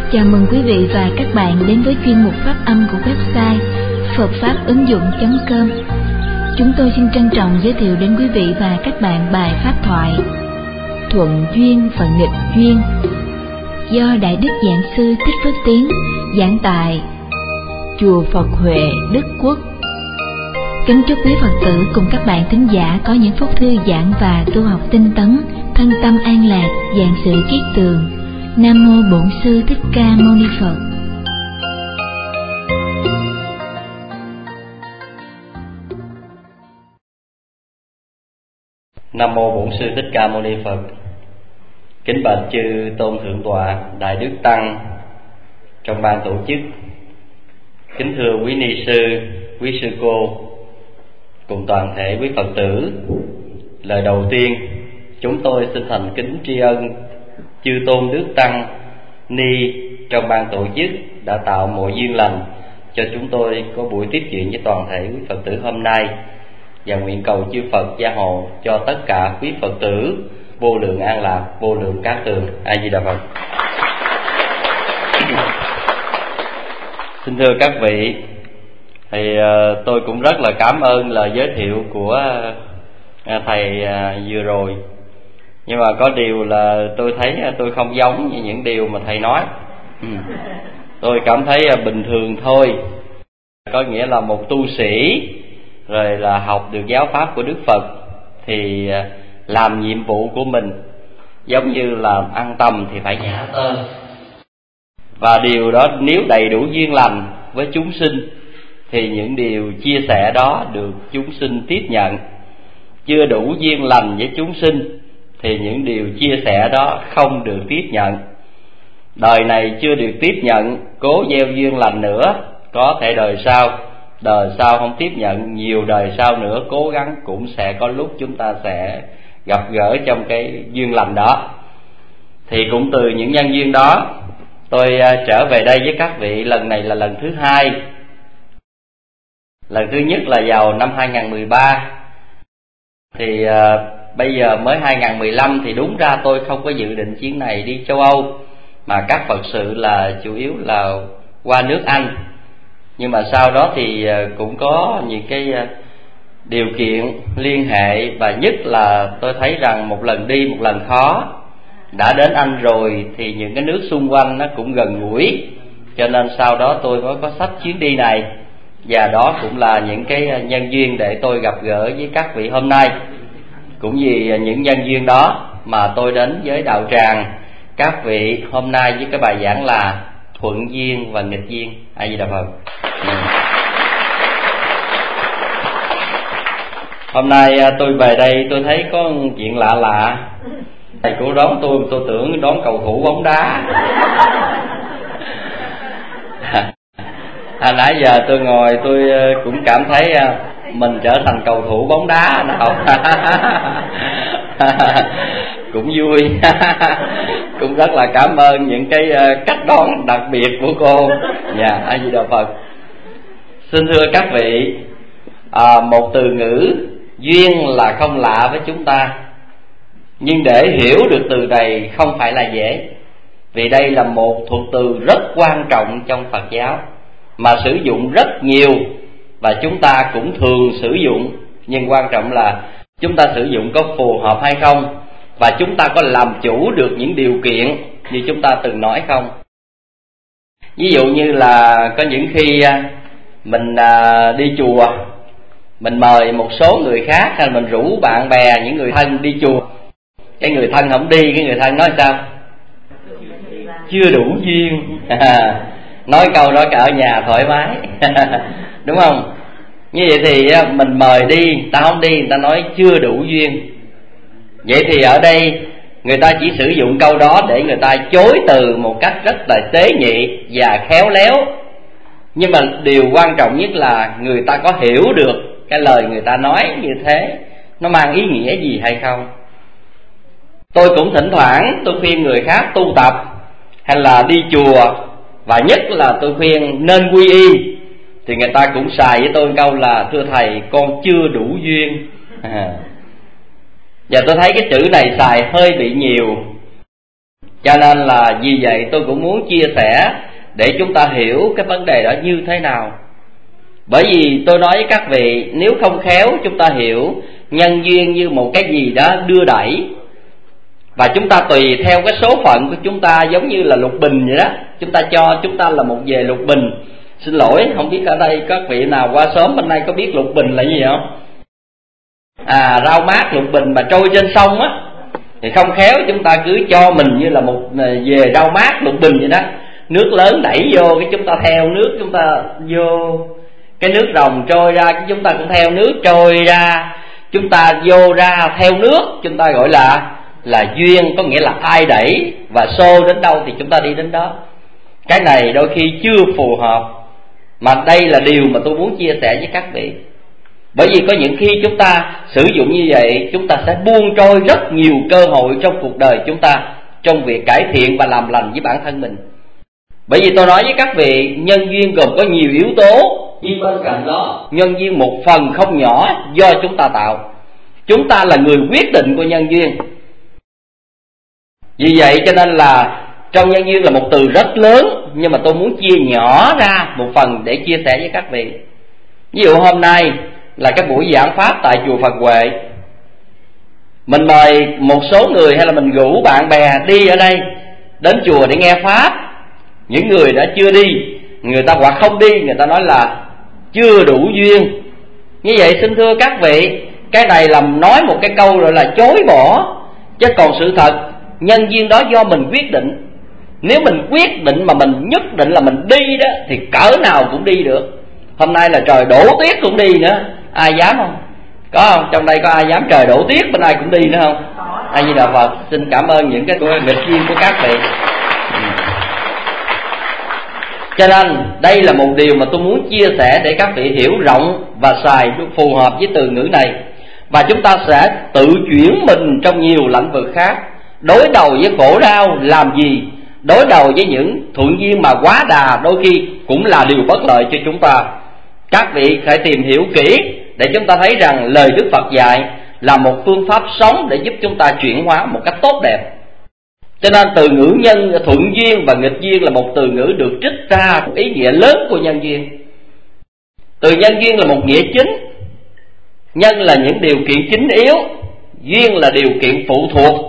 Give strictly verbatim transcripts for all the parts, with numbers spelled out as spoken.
Chào mừng quý vị và các bạn đến với chuyên mục phát âm của website phật pháp ứng dụng chấm com. Chúng tôi xin trân trọng giới thiệu đến quý vị và các bạn bài pháp thoại Thuận duyên và nghịch duyên do Đại Đức Giảng sư Thích Phước Tiến giảng tại Chùa Phật Huệ, Đức Quốc. Kính chúc quý Phật tử cùng các bạn thính giả có những phút thư giãn và tu học tinh tấn, thân tâm an lạc, vạn sự kiết tường. Nam mô Bổn Sư Thích Ca Mâu Ni Phật. Nam mô Bổn Sư Thích Ca Mâu Ni Phật. Kính bạch chư tôn thượng tọa, đại đức tăng trong ban tổ chức. Kính thưa quý ni sư, quý sư cô cùng toàn thể quý Phật tử. Lời đầu tiên, chúng tôi xin thành kính tri ân chư tôn đức tăng ni trong ban tổ chức đã tạo mọi duyên lành cho chúng tôi có buổi tiếp chuyện với toàn thể quý Phật tử hôm nay, và nguyện cầu chư Phật gia hộ cho tất cả quý Phật tử vô lượng an lạc, vô lượng cát tường. A Di Đà Phật. Xin thưa các vị, thì uh, tôi cũng rất là cảm ơn lời giới thiệu của uh, thầy uh, vừa rồi. Nhưng mà có điều là tôi thấy uh, tôi không giống như những điều mà thầy nói. ừ. Tôi cảm thấy uh, bình thường thôi. Có nghĩa là một tu sĩ rồi là học được giáo pháp của Đức Phật thì uh, làm nhiệm vụ của mình, giống như là ăn tầm thì phải nhả tơi. Và điều đó nếu đầy đủ duyên lành với chúng sinh thì những điều chia sẻ đó được chúng sinh tiếp nhận. Chưa đủ duyên lành với chúng sinh thì những điều chia sẻ đó không được tiếp nhận. Đời này chưa được tiếp nhận, cố gieo duyên lành nữa, có thể đời sau, đời sau không tiếp nhận, nhiều đời sau nữa cố gắng cũng sẽ có lúc chúng ta sẽ gặp gỡ trong cái duyên lành đó. Thì cũng từ những nhân duyên đó, tôi trở về đây với các vị lần này là lần thứ hai. Lần thứ nhất là vào năm hai không một ba. Thì à, bây giờ mới hai không một lăm thì đúng ra tôi không có dự định chuyến này đi châu Âu, mà các Phật sự là chủ yếu là qua nước Anh. Nhưng mà sau đó thì cũng có những cái điều kiện liên hệ, và nhất là tôi thấy rằng một lần đi một lần khó. Đã đến Anh rồi thì những cái nước xung quanh nó cũng gần gũi, cho nên sau đó tôi mới có sách chuyến đi này. Và đó cũng là những cái nhân duyên để tôi gặp gỡ với các vị hôm nay. Cũng vì những nhân duyên đó mà tôi đến với đạo tràng các vị hôm nay với cái bài giảng là Thuận duyên và nghịch duyên. A Di Đà Phật. ừ. Hôm nay tôi về đây tôi thấy có chuyện lạ lạ. Thầy cũng đón tôi, tôi tưởng đón cầu thủ bóng đá. À, nãy giờ tôi ngồi tôi cũng cảm thấy mình trở thành cầu thủ bóng đá nào. Cũng vui. Cũng rất là cảm ơn những cái cách đón đặc biệt của cô. Dạ, A Di Đà Phật. Xin thưa các vị, à, một từ ngữ duyên là không lạ với chúng ta, nhưng để hiểu được từ này không phải là dễ. Vì đây là một thuật từ rất quan trọng trong Phật giáo, mà sử dụng rất nhiều, và chúng ta cũng thường sử dụng. Nhưng quan trọng là chúng ta sử dụng có phù hợp hay không, và chúng ta có làm chủ được những điều kiện như chúng ta từng nói không. Ví dụ như là có những khi mình đi chùa, mình mời một số người khác, hay mình rủ bạn bè, những người thân đi chùa. Cái người thân không đi, cái người thân nói sao? Chưa đủ duyên. Nói câu đó cả ở nhà thoải mái. Đúng không? Như vậy thì mình mời đi, người ta không đi, người ta nói chưa đủ duyên. Vậy thì ở đây người ta chỉ sử dụng câu đó để người ta chối từ một cách rất là tế nhị và khéo léo. Nhưng mà điều quan trọng nhất là người ta có hiểu được cái lời người ta nói như thế nó mang ý nghĩa gì hay không. Tôi cũng thỉnh thoảng tôi khuyên người khác tu tập hay là đi chùa, và nhất là tôi khuyên nên quy y, thì người ta cũng xài với tôi câu là thưa thầy con chưa đủ duyên. à. Và tôi thấy cái chữ này xài hơi bị nhiều. Cho nên là vì vậy tôi cũng muốn chia sẻ để chúng ta hiểu cái vấn đề đó như thế nào. Bởi vì tôi nói với các vị, nếu không khéo chúng ta hiểu nhân duyên như một cái gì đó đưa đẩy, và chúng ta tùy theo cái số phận của chúng ta, giống như là lục bình vậy đó. Chúng ta cho chúng ta là một về lục bình. Xin lỗi, không biết ở đây các vị nào qua sớm bên đây có biết lục bình là gì không? À, rau mát lục bình mà trôi trên sông á, thì không khéo chúng ta cứ cho mình như là một về rau mát lục bình vậy đó. Nước lớn đẩy vô, cái chúng ta theo nước, chúng ta vô cái nước rồng trôi ra, cái chúng ta cũng theo nước trôi ra. Chúng ta vô ra theo nước, chúng ta gọi là là duyên, có nghĩa là ai đẩy và xô đến đâu thì chúng ta đi đến đó. Cái này đôi khi chưa phù hợp, mà đây là điều mà tôi muốn chia sẻ với các vị. Bởi vì có những khi chúng ta sử dụng như vậy, chúng ta sẽ buông trôi rất nhiều cơ hội trong cuộc đời chúng ta, trong việc cải thiện và làm lành với bản thân mình. Bởi vì tôi nói với các vị, nhân duyên gồm có nhiều yếu tố, nhưng bên cạnh đó nhân duyên một phần không nhỏ do chúng ta tạo. Chúng ta là người quyết định của nhân duyên. Vì vậy cho nên là trong nhân duyên là một từ rất lớn, nhưng mà tôi muốn chia nhỏ ra một phần để chia sẻ với các vị. Ví dụ hôm nay là cái buổi giảng pháp tại chùa Phật Huệ, mình mời một số người hay là mình rủ bạn bè đi ở đây đến chùa để nghe pháp. Những người đã chưa đi, người ta hoặc không đi, người ta nói là chưa đủ duyên. Như vậy xin thưa các vị, cái này là nói một cái câu rồi là chối bỏ. Chứ còn sự thật, nhân duyên đó do mình quyết định. Nếu mình quyết định mà mình nhất định là mình đi đó, thì cỡ nào cũng đi được. Hôm nay là trời đổ tuyết cũng đi nữa, ai dám không? Có không? Trong đây có ai dám trời đổ tuyết bên ai cũng đi nữa không? A Di Đà Phật. Xin cảm ơn những cái nghịch duyên của các vị. Cho nên đây là một điều mà tôi muốn chia sẻ để các vị hiểu rộng và xài phù hợp với từ ngữ này. Và chúng ta sẽ tự chuyển mình trong nhiều lĩnh vực khác. Đối đầu với khổ đau làm gì? Đối đầu với những thuận duyên mà quá đà đôi khi cũng là điều bất lợi cho chúng ta. Các vị phải tìm hiểu kỹ để chúng ta thấy rằng lời Đức Phật dạy là một phương pháp sống để giúp chúng ta chuyển hóa một cách tốt đẹp. Cho nên từ ngữ nhân thuận duyên và nghịch duyên là một từ ngữ được trích ra một ý nghĩa lớn của nhân duyên. Từ nhân duyên là một nghĩa chính, nhân là những điều kiện chính yếu, duyên là điều kiện phụ thuộc.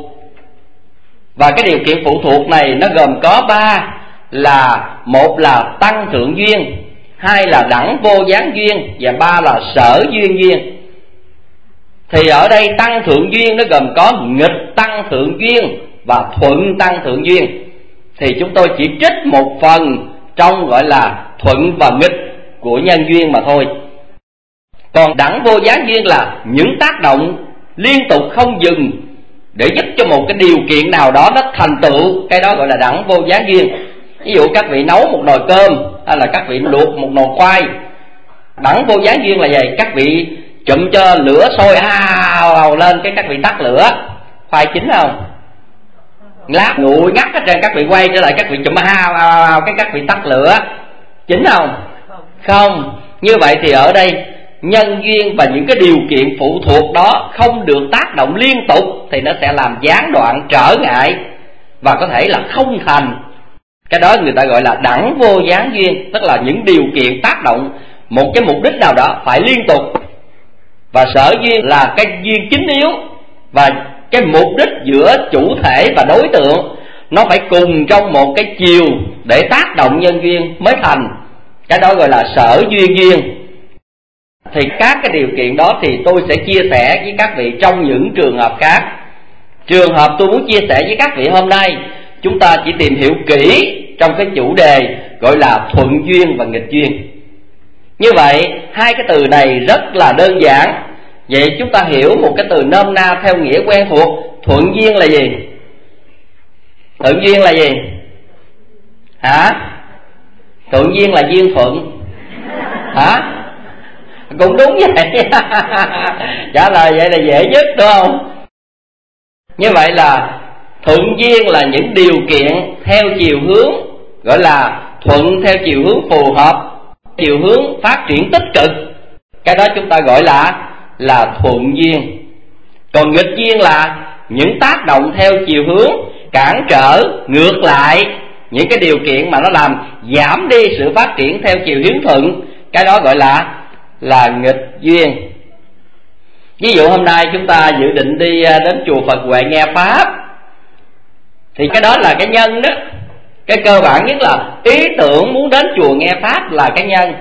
Và cái điều kiện phụ thuộc này nó gồm có ba, là một là tăng thượng duyên, hai là đẳng vô gián duyên, và ba là sở duyên duyên. Thì ở đây tăng thượng duyên nó gồm có nghịch tăng thượng duyên và thuận tăng thượng duyên. Thì chúng tôi chỉ trích một phần trong gọi là thuận và nghịch của nhân duyên mà thôi. Còn đẳng vô gián duyên là những tác động liên tục không dừng để giúp cho một cái điều kiện nào đó nó thành tựu, cái đó gọi là đẳng vô gián duyên. Ví dụ các vị nấu một nồi cơm hay là các vị luộc một nồi khoai, đẳng vô gián duyên là vậy. Các vị chụm cho lửa sôi hào lên, cái các vị tắt lửa, khoai chín không? Lát nguội ngắt hết trơn, các vị quay trở lại, các vị chụm hào hào, cái các vị tắt lửa, chín không? Không. Như vậy thì ở đây nhân duyên và những cái điều kiện phụ thuộc đó không được tác động liên tục thì nó sẽ làm gián đoạn, trở ngại và có thể là không thành. Cái đó người ta gọi là đẳng vô gián duyên, tức là những điều kiện tác động một cái mục đích nào đó phải liên tục. Và sở duyên là cái duyên chính yếu, và cái mục đích giữa chủ thể và đối tượng nó phải cùng trong một cái chiều để tác động nhân duyên mới thành. Cái đó gọi là sở duyên duyên. Thì các cái điều kiện đó thì tôi sẽ chia sẻ với các vị trong những trường hợp khác. Trường hợp tôi muốn chia sẻ với các vị hôm nay, chúng ta chỉ tìm hiểu kỹ trong cái chủ đề gọi là thuận duyên và nghịch duyên. Như vậy hai cái từ này rất là đơn giản. Vậy chúng ta hiểu một cái từ nôm na theo nghĩa quen thuộc. Thuận duyên là gì? Thuận duyên là gì? Hả? Thuận duyên là duyên thuận. Hả? Cũng đúng vậy. Trả lời vậy là dễ nhất đúng không? Như vậy là thuận duyên là những điều kiện theo chiều hướng gọi là thuận theo chiều hướng phù hợp, chiều hướng phát triển tích cực. Cái đó chúng ta gọi là là thuận duyên. Còn nghịch duyên là những tác động theo chiều hướng cản trở ngược lại những cái điều kiện mà nó làm giảm đi sự phát triển theo chiều hiếu thuận, cái đó gọi là là nghịch duyên. Ví dụ hôm nay chúng ta dự định đi đến chùa Phật Huệ nghe pháp, thì cái đó là cái nhân đó. Cái cơ bản nhất là ý tưởng muốn đến chùa nghe pháp là cái nhân.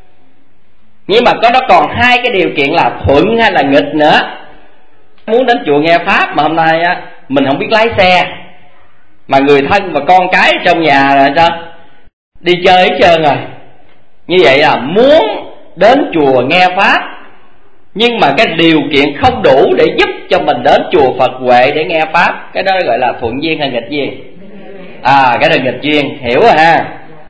Nhưng mà có nó còn hai cái điều kiện là thuận hay là nghịch nữa. Muốn đến chùa nghe pháp mà hôm nay á mình không biết lái xe, mà người thân và con cái trong nhà là sao đi chơi hết trơn rồi. Như vậy là muốn đến chùa nghe pháp, nhưng mà cái điều kiện không đủ để giúp cho mình đến chùa Phật Huệ để nghe pháp, cái đó gọi là thuận duyên hay nghịch duyên? À, cái đó nghịch duyên, hiểu rồi ha.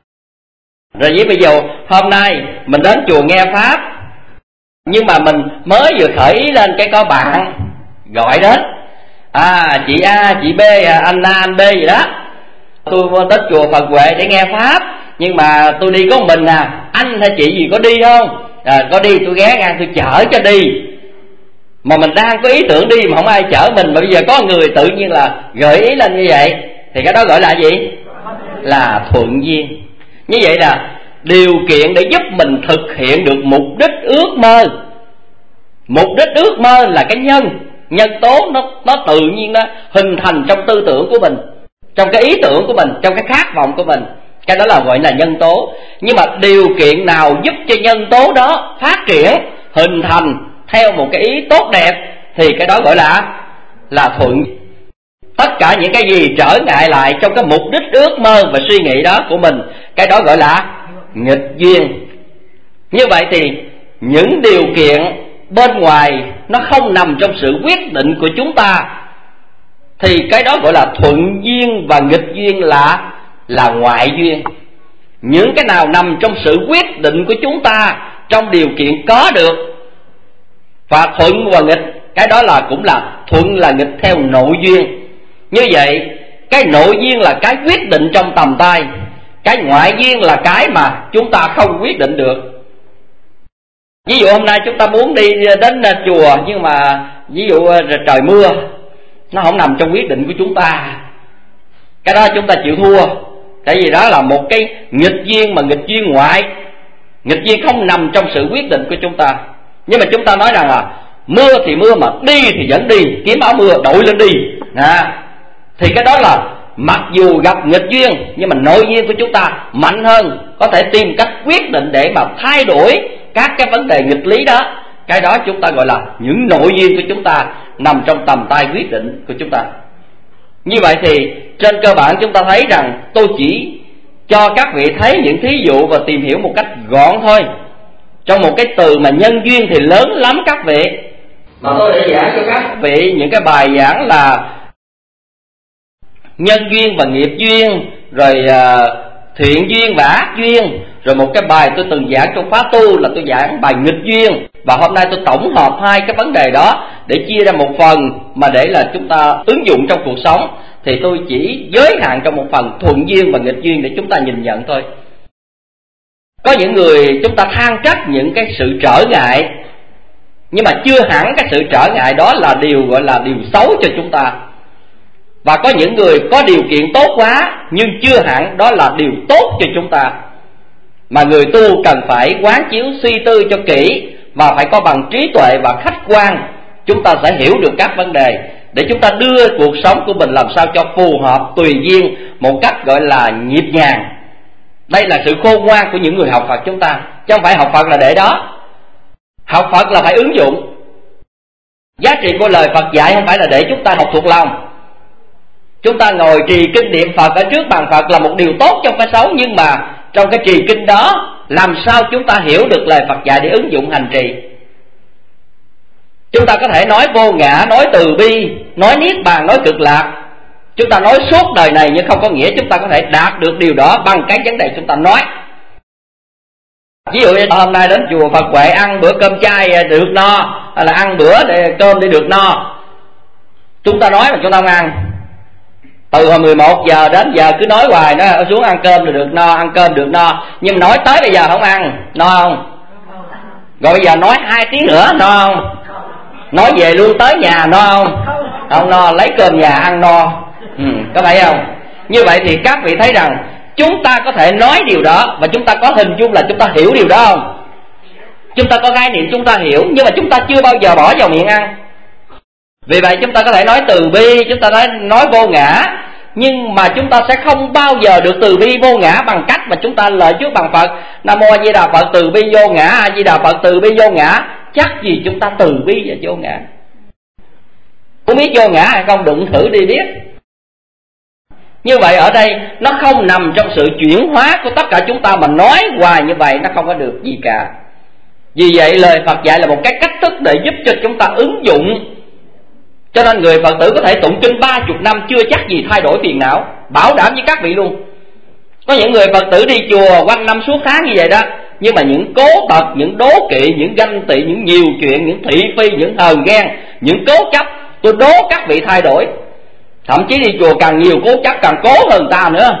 Rồi với bây giờ hôm nay mình đến chùa nghe pháp, nhưng mà mình mới vừa khởi ý lên cái có bạn gọi đến, à chị A, chị B, anh A, anh B gì đó, tôi đến chùa Phật Huệ để nghe pháp, nhưng mà tôi đi có một mình à, anh hay chị gì có đi không? À, có đi tôi ghé ngang tôi chở cho đi. Mà mình đang có ý tưởng đi mà không ai chở mình, mà bây giờ có người tự nhiên là gợi ý lên như vậy, thì cái đó gọi là gì? Là thuận duyên. Như vậy là điều kiện để giúp mình thực hiện được mục đích ước mơ. Mục đích ước mơ là cái nhân, nhân tố nó, nó tự nhiên nó hình thành trong tư tưởng của mình, trong cái ý tưởng của mình, trong cái khát vọng của mình. Cái đó là gọi là nhân tố. Nhưng mà điều kiện nào giúp cho nhân tố đó phát triển, hình thành theo một cái ý tốt đẹp, thì cái đó gọi là là thuận. Tất cả những cái gì trở ngại lại trong cái mục đích ước mơ và suy nghĩ đó của mình, cái đó gọi là nghịch duyên. Như vậy thì những điều kiện bên ngoài nó không nằm trong sự quyết định của chúng ta, thì cái đó gọi là thuận duyên, và nghịch duyên là là ngoại duyên. Những cái nào nằm trong sự quyết định của chúng ta, trong điều kiện có được, và thuận và nghịch, cái đó là cũng là thuận là nghịch theo nội duyên. Như vậy cái nội duyên là cái quyết định trong tầm tay, cái ngoại duyên là cái mà chúng ta không quyết định được. Ví dụ hôm nay chúng ta muốn đi đến chùa, nhưng mà ví dụ trời mưa, nó không nằm trong quyết định của chúng ta, cái đó chúng ta chịu thua. Tại vì đó là một cái nghịch duyên, mà nghịch duyên ngoại. Nghịch duyên không nằm trong sự quyết định của chúng ta. Nhưng mà chúng ta nói rằng là mưa thì mưa, mà đi thì vẫn đi, kiếm áo mưa đội lên đi à, thì cái đó là mặc dù gặp nghịch duyên, nhưng mà nội duyên của chúng ta mạnh hơn, có thể tìm cách quyết định để mà thay đổi các cái vấn đề nghịch lý đó. Cái đó chúng ta gọi là những nội duyên của chúng ta nằm trong tầm tay quyết định của chúng ta. Như vậy thì trên cơ bản chúng ta thấy rằng tôi chỉ cho các vị thấy những thí dụ và tìm hiểu một cách gọn thôi. Trong một cái từ mà nhân duyên thì lớn lắm các vị, mà tôi đã giảng cho các vị những cái bài giảng là nhân duyên và nghiệp duyên, rồi uh, thiện duyên và ác duyên. Rồi một cái bài tôi từng giảng trong khóa tu là tôi giảng bài nghịch duyên. Và hôm nay tôi tổng hợp hai cái vấn đề đó để chia ra một phần mà để là chúng ta ứng dụng trong cuộc sống. Thì tôi chỉ giới hạn trong một phần thuận duyên và nghịch duyên để chúng ta nhìn nhận thôi. Có những người chúng ta than trách những cái sự trở ngại, nhưng mà chưa hẳn cái sự trở ngại đó là điều gọi là điều xấu cho chúng ta. Và có những người có điều kiện tốt quá, nhưng chưa hẳn đó là điều tốt cho chúng ta. Mà người tu cần phải quán chiếu suy tư cho kỹ, và phải có bằng trí tuệ và khách quan, chúng ta sẽ hiểu được các vấn đề, để chúng ta đưa cuộc sống của mình làm sao cho phù hợp tùy duyên, một cách gọi là nhịp nhàng. Đây là sự khôn ngoan của những người học Phật chúng ta, chứ không phải học Phật là để đó. Học Phật là phải ứng dụng. Giá trị của lời Phật dạy không phải là để chúng ta học thuộc lòng. Chúng ta ngồi trì kinh niệm Phật ở trước bàn Phật là một điều tốt trong cái xấu, nhưng mà trong cái trì kinh đó làm sao chúng ta hiểu được lời Phật dạy để ứng dụng hành trì. Chúng ta có thể nói vô ngã, nói từ bi, nói niết bàn, nói cực lạc. Chúng ta nói suốt đời này, nhưng không có nghĩa chúng ta có thể đạt được điều đó bằng cái vấn đề chúng ta nói. Ví dụ như hôm nay đến chùa Phật Huệ ăn bữa cơm chay được no, hay là ăn bữa để cơm để được no, chúng ta nói mà chúng ta không ăn. Từ hồi mười một giờ đến giờ cứ nói hoài, nó xuống ăn cơm rồi được no, ăn cơm được no. Nhưng mà nói tới bây giờ không ăn, no không? Rồi bây giờ nói hai tiếng nữa, no không? Nói về luôn tới nhà, no không? Không no, lấy cơm nhà ăn no. Ừ, có phải không? Như vậy thì các vị thấy rằng chúng ta có thể nói điều đó, và chúng ta có hình dung là chúng ta hiểu điều đó không? Chúng ta có khái niệm chúng ta hiểu, nhưng mà chúng ta chưa bao giờ bỏ vào miệng ăn. Vì vậy chúng ta có thể nói từ bi, chúng ta nói, nói vô ngã, nhưng mà chúng ta sẽ không bao giờ được từ bi vô ngã bằng cách mà chúng ta lời trước bằng Phật Nam Mô A Di Đà Phật từ bi vô ngã, A Di Đà Phật từ bi vô ngã. Chắc gì chúng ta từ bi và vô ngã. Không biết vô ngã hay không, đụng thử đi biết. Như vậy ở đây nó không nằm trong sự chuyển hóa của tất cả chúng ta, mà nói hoài như vậy nó không có được gì cả. Vì vậy lời Phật dạy là một cái cách thức để giúp cho chúng ta ứng dụng. Cho nên người Phật tử có thể tụng kinh ba chục năm chưa chắc gì thay đổi phiền não, bảo đảm với các vị luôn. Có những người Phật tử đi chùa quanh năm suốt tháng như vậy đó, nhưng mà những cố tật, những đố kỵ, những ganh tị, những nhiều chuyện, những thị phi, những hờn ghen, những cố chấp, tôi đố các vị thay đổi. Thậm chí đi chùa càng nhiều cố chấp càng cố hơn ta nữa.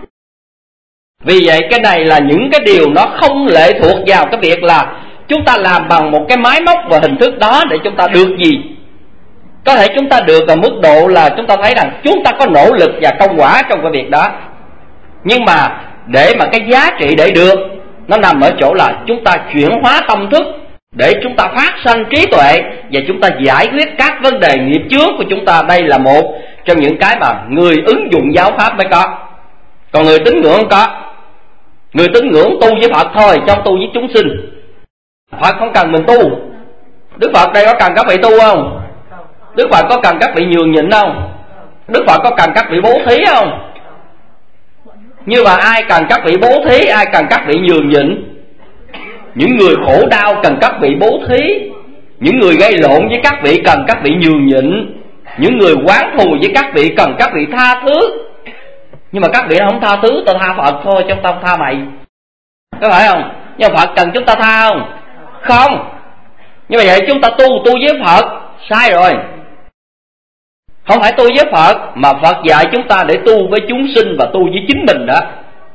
Vì vậy cái này là những cái điều nó không lệ thuộc vào cái việc là chúng ta làm bằng một cái máy móc và hình thức đó để chúng ta được gì. Có thể chúng ta được ở mức độ là chúng ta thấy rằng chúng ta có nỗ lực và công quả trong cái việc đó. Nhưng mà để mà cái giá trị để được, nó nằm ở chỗ là chúng ta chuyển hóa tâm thức để chúng ta phát sanh trí tuệ, và chúng ta giải quyết các vấn đề nghiệp chướng của chúng ta. Đây là một trong những cái mà người ứng dụng giáo pháp mới có. Còn người tín ngưỡng không có. Người tín ngưỡng tu với Phật thôi, trong tu với chúng sinh. Phật không cần mình tu. Đức Phật đây có cần các vị tu không? Đức Phật có cần các vị nhường nhịn không? Đức Phật có cần các vị bố thí không? Nhưng mà ai cần các vị bố thí, ai cần các vị nhường nhịn? Những người khổ đau cần các vị bố thí. Những người gây lộn với các vị cần các vị nhường nhịn. Những người oán thù với các vị cần các vị tha thứ. Nhưng mà các vị không tha thứ, tôi tha Phật thôi chứ không tha mày. Có phải không? Nhưng mà Phật cần chúng ta tha không? Không. Nhưng mà vậy chúng ta tu, tu với Phật sai rồi. Không phải tu với Phật, mà Phật dạy chúng ta để tu với chúng sinh và tu với chính mình đó.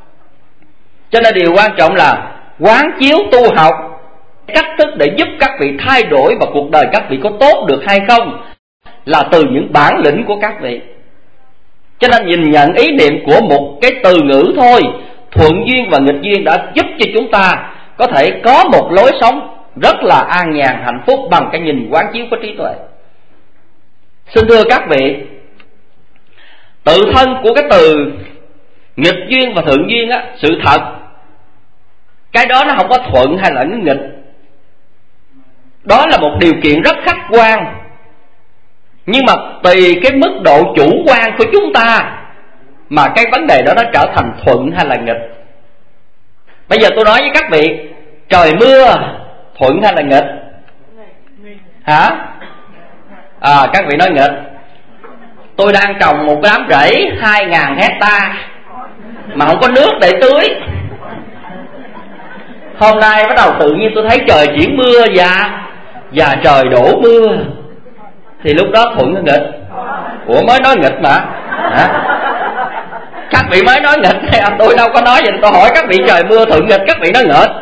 Cho nên điều quan trọng là quán chiếu tu học, cách thức để giúp các vị thay đổi và cuộc đời các vị có tốt được hay không là từ những bản lĩnh của các vị. Cho nên nhìn nhận ý niệm của một cái từ ngữ thôi, thuận duyên và nghịch duyên, đã giúp cho chúng ta có thể có một lối sống rất là an nhàn hạnh phúc bằng cái nhìn quán chiếu của trí tuệ. Xin thưa các vị, tự thân của cái từ nghịch duyên và thuận duyên á, sự thật cái đó nó không có thuận hay là nghịch. Đó là một điều kiện rất khách quan, nhưng mà tùy cái mức độ chủ quan của chúng ta mà cái vấn đề đó nó trở thành thuận hay là nghịch. Bây giờ tôi nói với các vị, trời mưa thuận hay là nghịch? Hả? À, các vị nói nghịch. Tôi đang trồng một đám rẫy hai ngàn hecta mà không có nước để tưới. Hôm nay bắt đầu tự nhiên tôi thấy trời chuyển mưa và và trời đổ mưa, thì lúc đó thuận hay nghịch? Ủa mới nói nghịch mà. Hả? Các vị mới nói nghịch, tôi đâu có nói vậy. Tôi hỏi các vị trời mưa thuận nghịch, các vị nói nghịch.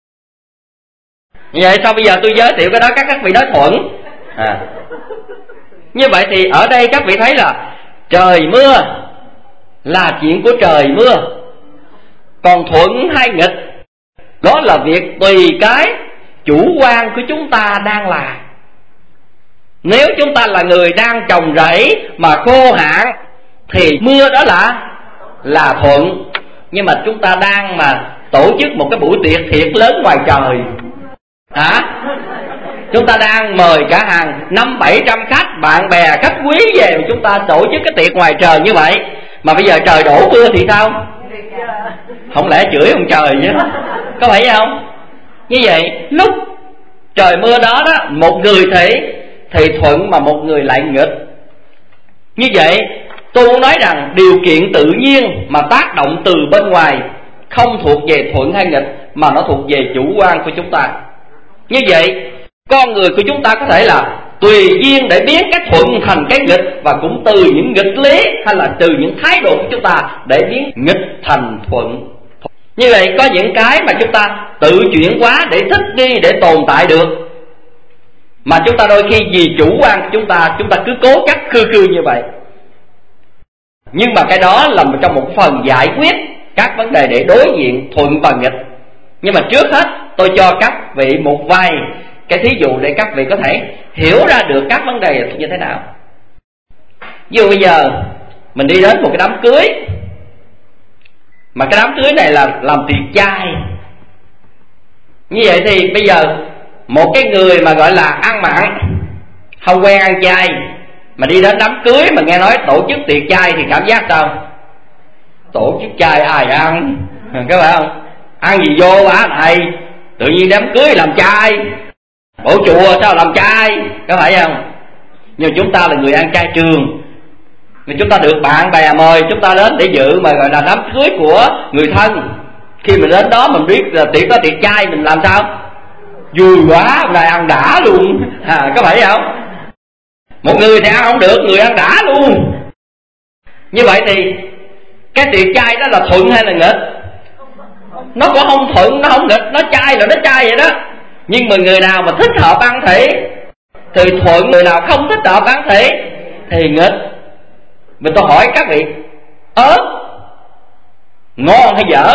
Vậy sao bây giờ tôi giới thiệu cái đó các các vị nói thuận? À. Như vậy thì ở đây các vị thấy là trời mưa là chuyện của trời mưa, còn thuận hay nghịch đó là việc tùy cái chủ quan của chúng ta đang làm. Nếu chúng ta là người đang trồng rẫy mà khô hạn thì mưa đó là là thuận. Nhưng mà chúng ta đang mà tổ chức một cái buổi tiệc thiệt lớn ngoài trời, hả? Chúng ta đang mời cả hàng năm bảy trăm khách, bạn bè, khách quý về, chúng ta tổ chức cái tiệc ngoài trời như vậy, mà bây giờ trời đổ mưa thì sao? Không lẽ chửi ông trời chứ? Có phải không? Như vậy lúc trời mưa đó đó, một người thì thì thuận mà một người lại nghịch. Như vậy tôi muốn nói rằng điều kiện tự nhiên mà tác động từ bên ngoài không thuộc về thuận hay nghịch, mà nó thuộc về chủ quan của chúng ta. Như vậy con người của chúng ta có thể là tùy duyên để biến cái thuận thành cái nghịch, và cũng từ những nghịch lý hay là từ những thái độ của chúng ta để biến nghịch thành thuận. Như vậy có những cái mà chúng ta tự chuyển hóa để thích nghi, để tồn tại được, mà chúng ta đôi khi vì chủ quan của chúng ta, chúng ta cứ cố chấp khư khư như vậy. Nhưng mà cái đó là trong một phần giải quyết các vấn đề để đối diện thuận và nghịch. Nhưng mà trước hết tôi cho các vị một vài cái thí dụ để các vị có thể hiểu ra được các vấn đề như thế nào. Ví dụ bây giờ mình đi đến một cái đám cưới, mà cái đám cưới này là làm tiệc chay. Như vậy thì bây giờ một cái người mà gọi là ăn mặn, không quen ăn chay, mà đi đến đám cưới mà nghe nói tổ chức tiệc chay thì cảm giác sao? Tổ chức chay ai ăn, các bạn không? Ăn gì vô bả này, tự nhiên đám cưới làm chay, bộ chùa sao làm chay, có phải không? Nhưng chúng ta là người ăn chay trường, mà chúng ta được bạn bè mời chúng ta đến để dự mà gọi là đám cưới của người thân. Khi mình đến đó mình biết là tiệc đó tiệc chay, mình làm sao? Vui quá, hôm nay ăn đã luôn, à, có phải không? Một người thì ăn không được, người ăn đã luôn. Như vậy thì cái tiệc chay đó là thuận hay là nghịch? Nó cũng không thuận, nó không nghịch, nó chay là nó chay vậy đó. Nhưng mà người nào mà thích hợp ăn thì thì thuận, người nào không thích hợp ăn thì thì nghịch. Mình tôi hỏi các vị, ớt ngon hay dở?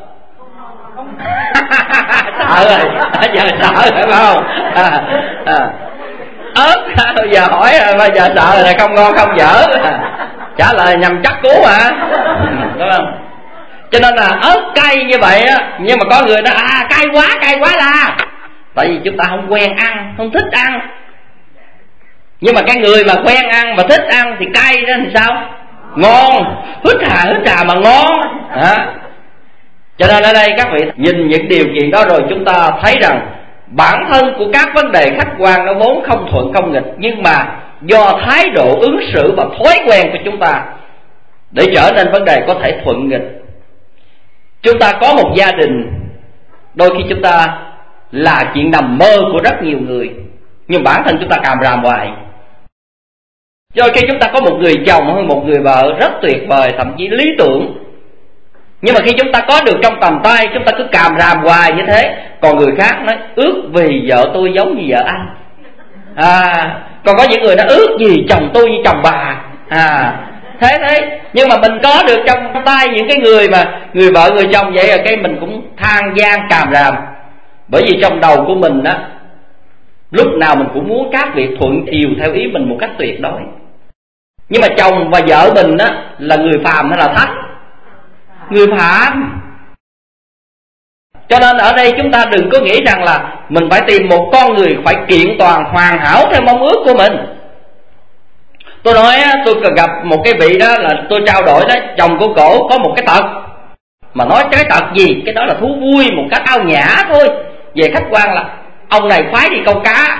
Sợ rồi, giờ sợ rồi phải không? À, à. Ớt bây giờ hỏi bây giờ sợ rồi, không ngon không dở, à, trả lời nhằm chắc cú mà, đúng không? Cho nên là ớt cay như vậy á, nhưng mà có người nói à cay quá cay quá là tại vì chúng ta không quen ăn, không thích ăn. Nhưng mà cái người mà quen ăn và thích ăn thì cay đó thì sao? Ngon, hít hà hít hà mà ngon, à. Cho nên ở đây các vị nhìn những điều kiện đó rồi chúng ta thấy rằng bản thân của các vấn đề khách quan nó vốn không thuận không nghịch, nhưng mà do thái độ ứng xử và thói quen của chúng ta để trở nên vấn đề có thể thuận nghịch. Chúng ta có một gia đình, đôi khi chúng ta là chuyện nằm mơ của rất nhiều người, nhưng bản thân chúng ta càm ràm hoài. Đôi khi chúng ta có một người chồng hay một người vợ rất tuyệt vời, thậm chí lý tưởng, nhưng mà khi chúng ta có được trong tầm tay, chúng ta cứ càm ràm hoài như thế. Còn người khác nói ước vì vợ tôi giống như vợ anh, à, còn có những người nói ước gì chồng tôi như chồng bà, à, thế thế. Nhưng mà mình có được trong tay những cái người mà người vợ người chồng vậy, rồi cái mình cũng than gian càm ràm. Bởi vì trong đầu của mình á, lúc nào mình cũng muốn các việc thuận chiều theo ý mình một cách tuyệt đối. Nhưng mà chồng và vợ mình á là người phàm hay là thánh? Người phàm. Cho nên ở đây chúng ta đừng có nghĩ rằng là mình phải tìm một con người phải kiện toàn hoàn hảo theo mong ước của mình. Tôi nói tôi gặp một cái vị đó là tôi trao đổi đó, chồng của cổ có một cái tật, mà nói cái tật gì, cái đó là thú vui một cách ao nhã thôi. Về khách quan là ông này khoái đi câu cá,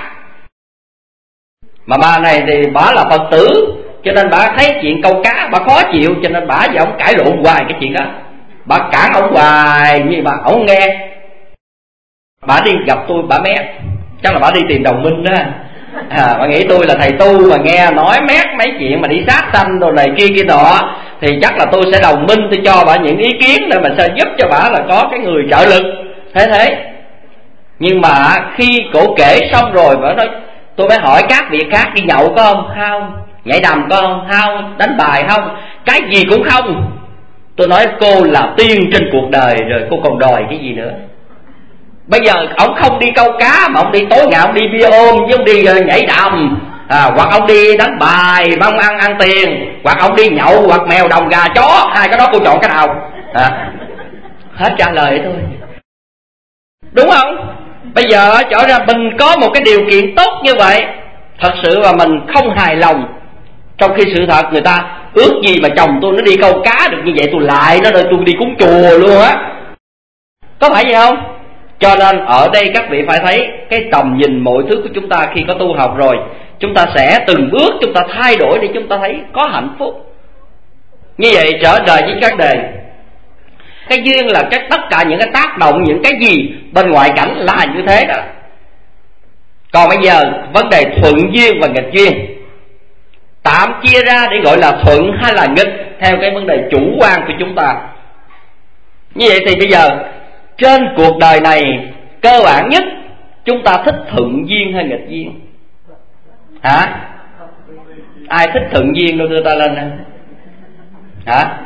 mà bà này thì bà là Phật tử, cho nên bà thấy chuyện câu cá bà khó chịu, cho nên bà và ông cãi lộn hoài cái chuyện đó. Bà cản ông hoài nhưng mà ông nghe. Bà đi gặp tôi bà mét, chắc là bà đi tìm đồng minh đó, à, bà nghĩ tôi là thầy tu mà nghe nói mét mấy chuyện mà đi sát sanh đồ này kia kia nọ, thì chắc là tôi sẽ đồng minh, tôi cho bà những ý kiến để mà sẽ giúp cho bà là có cái người trợ lực thế thế. Nhưng mà khi cổ kể xong rồi bà nói, tôi mới hỏi các vị khác đi nhậu có không? Không. Nhảy đầm có không? Không. Đánh bài không? Cái gì cũng không. Tôi nói cô là tiên trên cuộc đời rồi, cô còn đòi cái gì nữa? Bây giờ ông không đi câu cá mà ông đi tối ngày ông đi bia ôm, với ông đi nhảy đầm, à, hoặc ông đi đánh bài, mong ăn ăn tiền, hoặc ông đi nhậu, hoặc mèo đồng gà chó, hai cái đó cô chọn cái nào? À, hết trả lời thôi, đúng không? Bây giờ trở ra mình có một cái điều kiện tốt như vậy, thật sự mà mình không hài lòng, trong khi sự thật người ta ước gì mà chồng tôi nó đi câu cá được như vậy, tôi lại nó rồi tôi đi cúng chùa luôn á, có phải vậy không? Cho nên ở đây các vị phải thấy cái tầm nhìn mọi thứ của chúng ta khi có tu học rồi, chúng ta sẽ từng bước chúng ta thay đổi để chúng ta thấy có hạnh phúc. Như vậy trở đời với các đề, cái duyên là cái tất cả những cái tác động, những cái gì bên ngoại cảnh là như thế đó. Còn bây giờ vấn đề thuận duyên và nghịch duyên tạm chia ra để gọi là thuận hay là nghịch theo cái vấn đề chủ quan của chúng ta. Như vậy thì bây giờ trên cuộc đời này cơ bản nhất chúng ta thích thuận duyên hay nghịch duyên? Hả? Ai thích thuận duyên đâu đưa ta lên nè. Hả?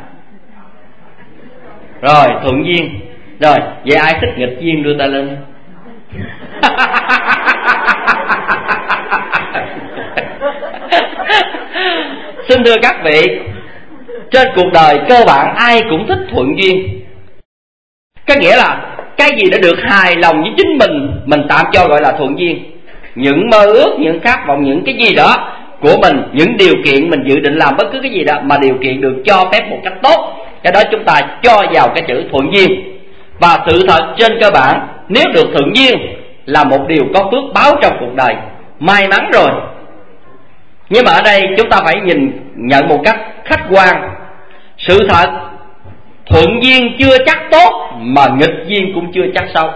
Rồi, thuận duyên. Rồi, vậy ai thích nghịch duyên đưa tay lên. Xin thưa các vị, trên cuộc đời cơ bản ai cũng thích thuận duyên. Có nghĩa là cái gì đã được hài lòng với chính mình, mình tạm cho gọi là thuận duyên. Những mơ ước, những khát vọng, những cái gì đó của mình, những điều kiện mình dự định làm bất cứ cái gì đó mà điều kiện được cho phép một cách tốt, cái đó chúng ta cho vào cái chữ thuận duyên. Và sự thật trên cơ bản, nếu được thuận duyên là một điều có phước báo trong cuộc đời, may mắn rồi. Nhưng mà ở đây chúng ta phải nhìn nhận một cách khách quan. Sự thật, thuận duyên chưa chắc tốt, mà nghịch duyên cũng chưa chắc xấu.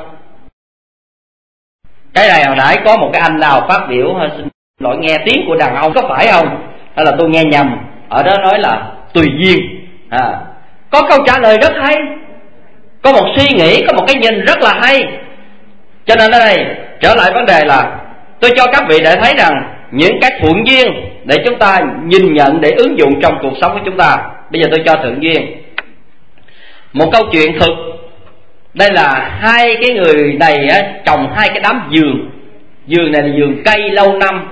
Cái này hồi nãy có một cái anh nào phát biểu, xin lỗi, nghe tiếng của đàn ông có phải không? Hay là tôi nghe nhầm? Ở đó nói là tùy duyên. à, Có câu trả lời rất hay, có một suy nghĩ, có một cái nhìn rất là hay. Cho nên ở đây trở lại vấn đề là tôi cho các vị để thấy rằng những cái thuận duyên để chúng ta nhìn nhận, để ứng dụng trong cuộc sống của chúng ta. Bây giờ tôi cho thuận duyên một câu chuyện thực. Đây là hai cái người này á, trồng hai cái đám vườn. Vườn này là vườn cây lâu năm.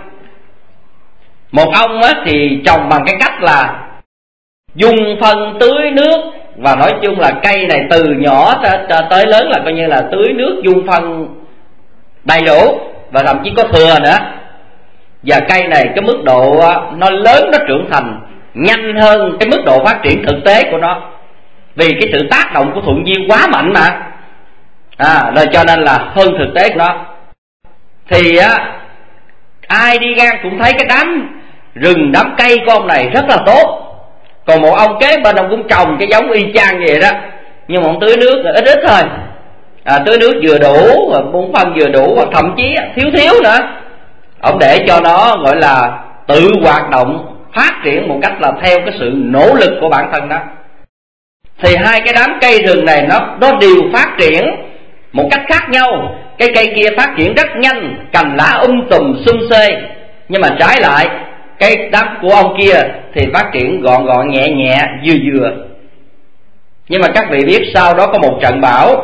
Một ông á, thì trồng bằng cái cách là dùng phân tưới nước, và nói chung là cây này từ nhỏ tới lớn là coi như là tưới nước, dùng phân đầy đủ, và thậm chí có thừa nữa. Và cây này cái mức độ nó lớn, nó trưởng thành nhanh hơn cái mức độ phát triển thực tế của nó, vì cái sự tác động của thuận duyên quá mạnh mà. À, rồi cho nên là hơn thực tế của nó. Thì á, ai đi ngang cũng thấy cái đám rừng, đám cây của ông này rất là tốt. Còn một ông kế bên ông cũng trồng cái giống y chang vậy đó, nhưng mà ông tưới nước ít ít thôi. à, Tưới nước vừa đủ, bón phân vừa đủ, và thậm chí thiếu thiếu nữa. Ông để cho nó gọi là tự hoạt động, phát triển một cách là theo cái sự nỗ lực của bản thân đó. Thì hai cái đám cây rừng này nó, nó đều phát triển một cách khác nhau. Cái cây kia phát triển rất nhanh, cành lá um tùm xum xê. Nhưng mà trái lại, cái đám của ông kia thì phát triển gọn gọn nhẹ nhẹ, vừa vừa. Nhưng mà các vị biết sau đó có một trận bão.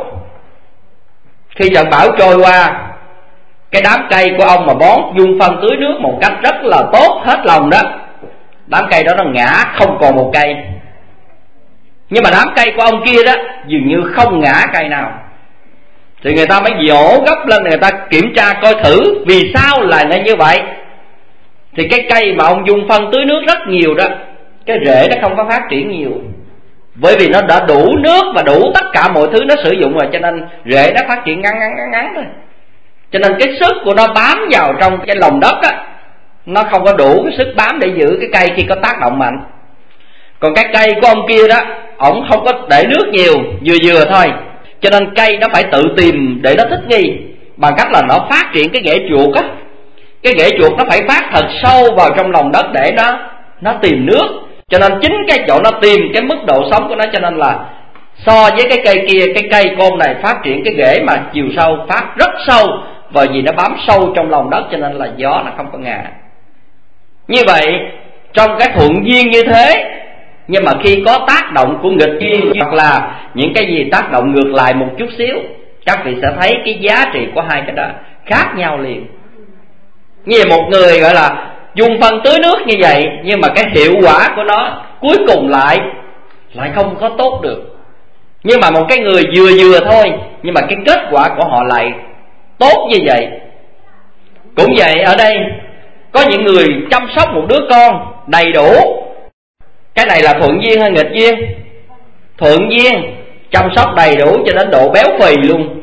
Khi trận bão trôi qua, cái đám cây của ông mà bón dung phân tưới nước một cách rất là tốt, hết lòng đó, đám cây đó nó ngã không còn một cây. Nhưng mà đám cây của ông kia đó dường như không ngã cây nào. Thì người ta mới dỗ gấp lên, người ta kiểm tra coi thử vì sao lại là như vậy. Thì cái cây mà ông dùng phân tưới nước rất nhiều đó, cái rễ nó không có phát triển nhiều, bởi vì nó đã đủ nước và đủ tất cả mọi thứ nó sử dụng rồi, cho nên rễ nó phát triển ngắn ngắn ngắn ngắn thôi. Cho nên cái sức của nó bám vào trong cái lòng đất á, nó không có đủ cái sức bám để giữ cái cây khi có tác động mạnh. Còn cái cây của ông kia đó, ổng không có để nước nhiều, vừa vừa thôi, cho nên cây nó phải tự tìm để nó thích nghi bằng cách là nó phát triển cái rễ chuột á. Cái rễ chuột nó phải phát thật sâu vào trong lòng đất để nó nó tìm nước. Cho nên chính cái chỗ nó tìm cái mức độ sống của nó, cho nên là so với cái cây kia, cái cây con này phát triển cái rễ mà chiều sâu, phát rất sâu, và vì nó bám sâu trong lòng đất cho nên là gió nó không có ngã. Như vậy trong cái thuận duyên như thế, nhưng mà khi có tác động của nghịch duyên hoặc là những cái gì tác động ngược lại một chút xíu, các vị sẽ thấy cái giá trị của hai cái đó khác nhau liền. Như một người gọi là dùng phân tưới nước như vậy, nhưng mà cái hiệu quả của nó cuối cùng lại lại không có tốt được. Nhưng mà một cái người vừa vừa thôi, nhưng mà cái kết quả của họ lại tốt như vậy. Cũng vậy ở đây, có những người chăm sóc một đứa con đầy đủ. Cái này là thuận duyên hay nghịch duyên? Thuận duyên, chăm sóc đầy đủ cho đến độ béo phì luôn.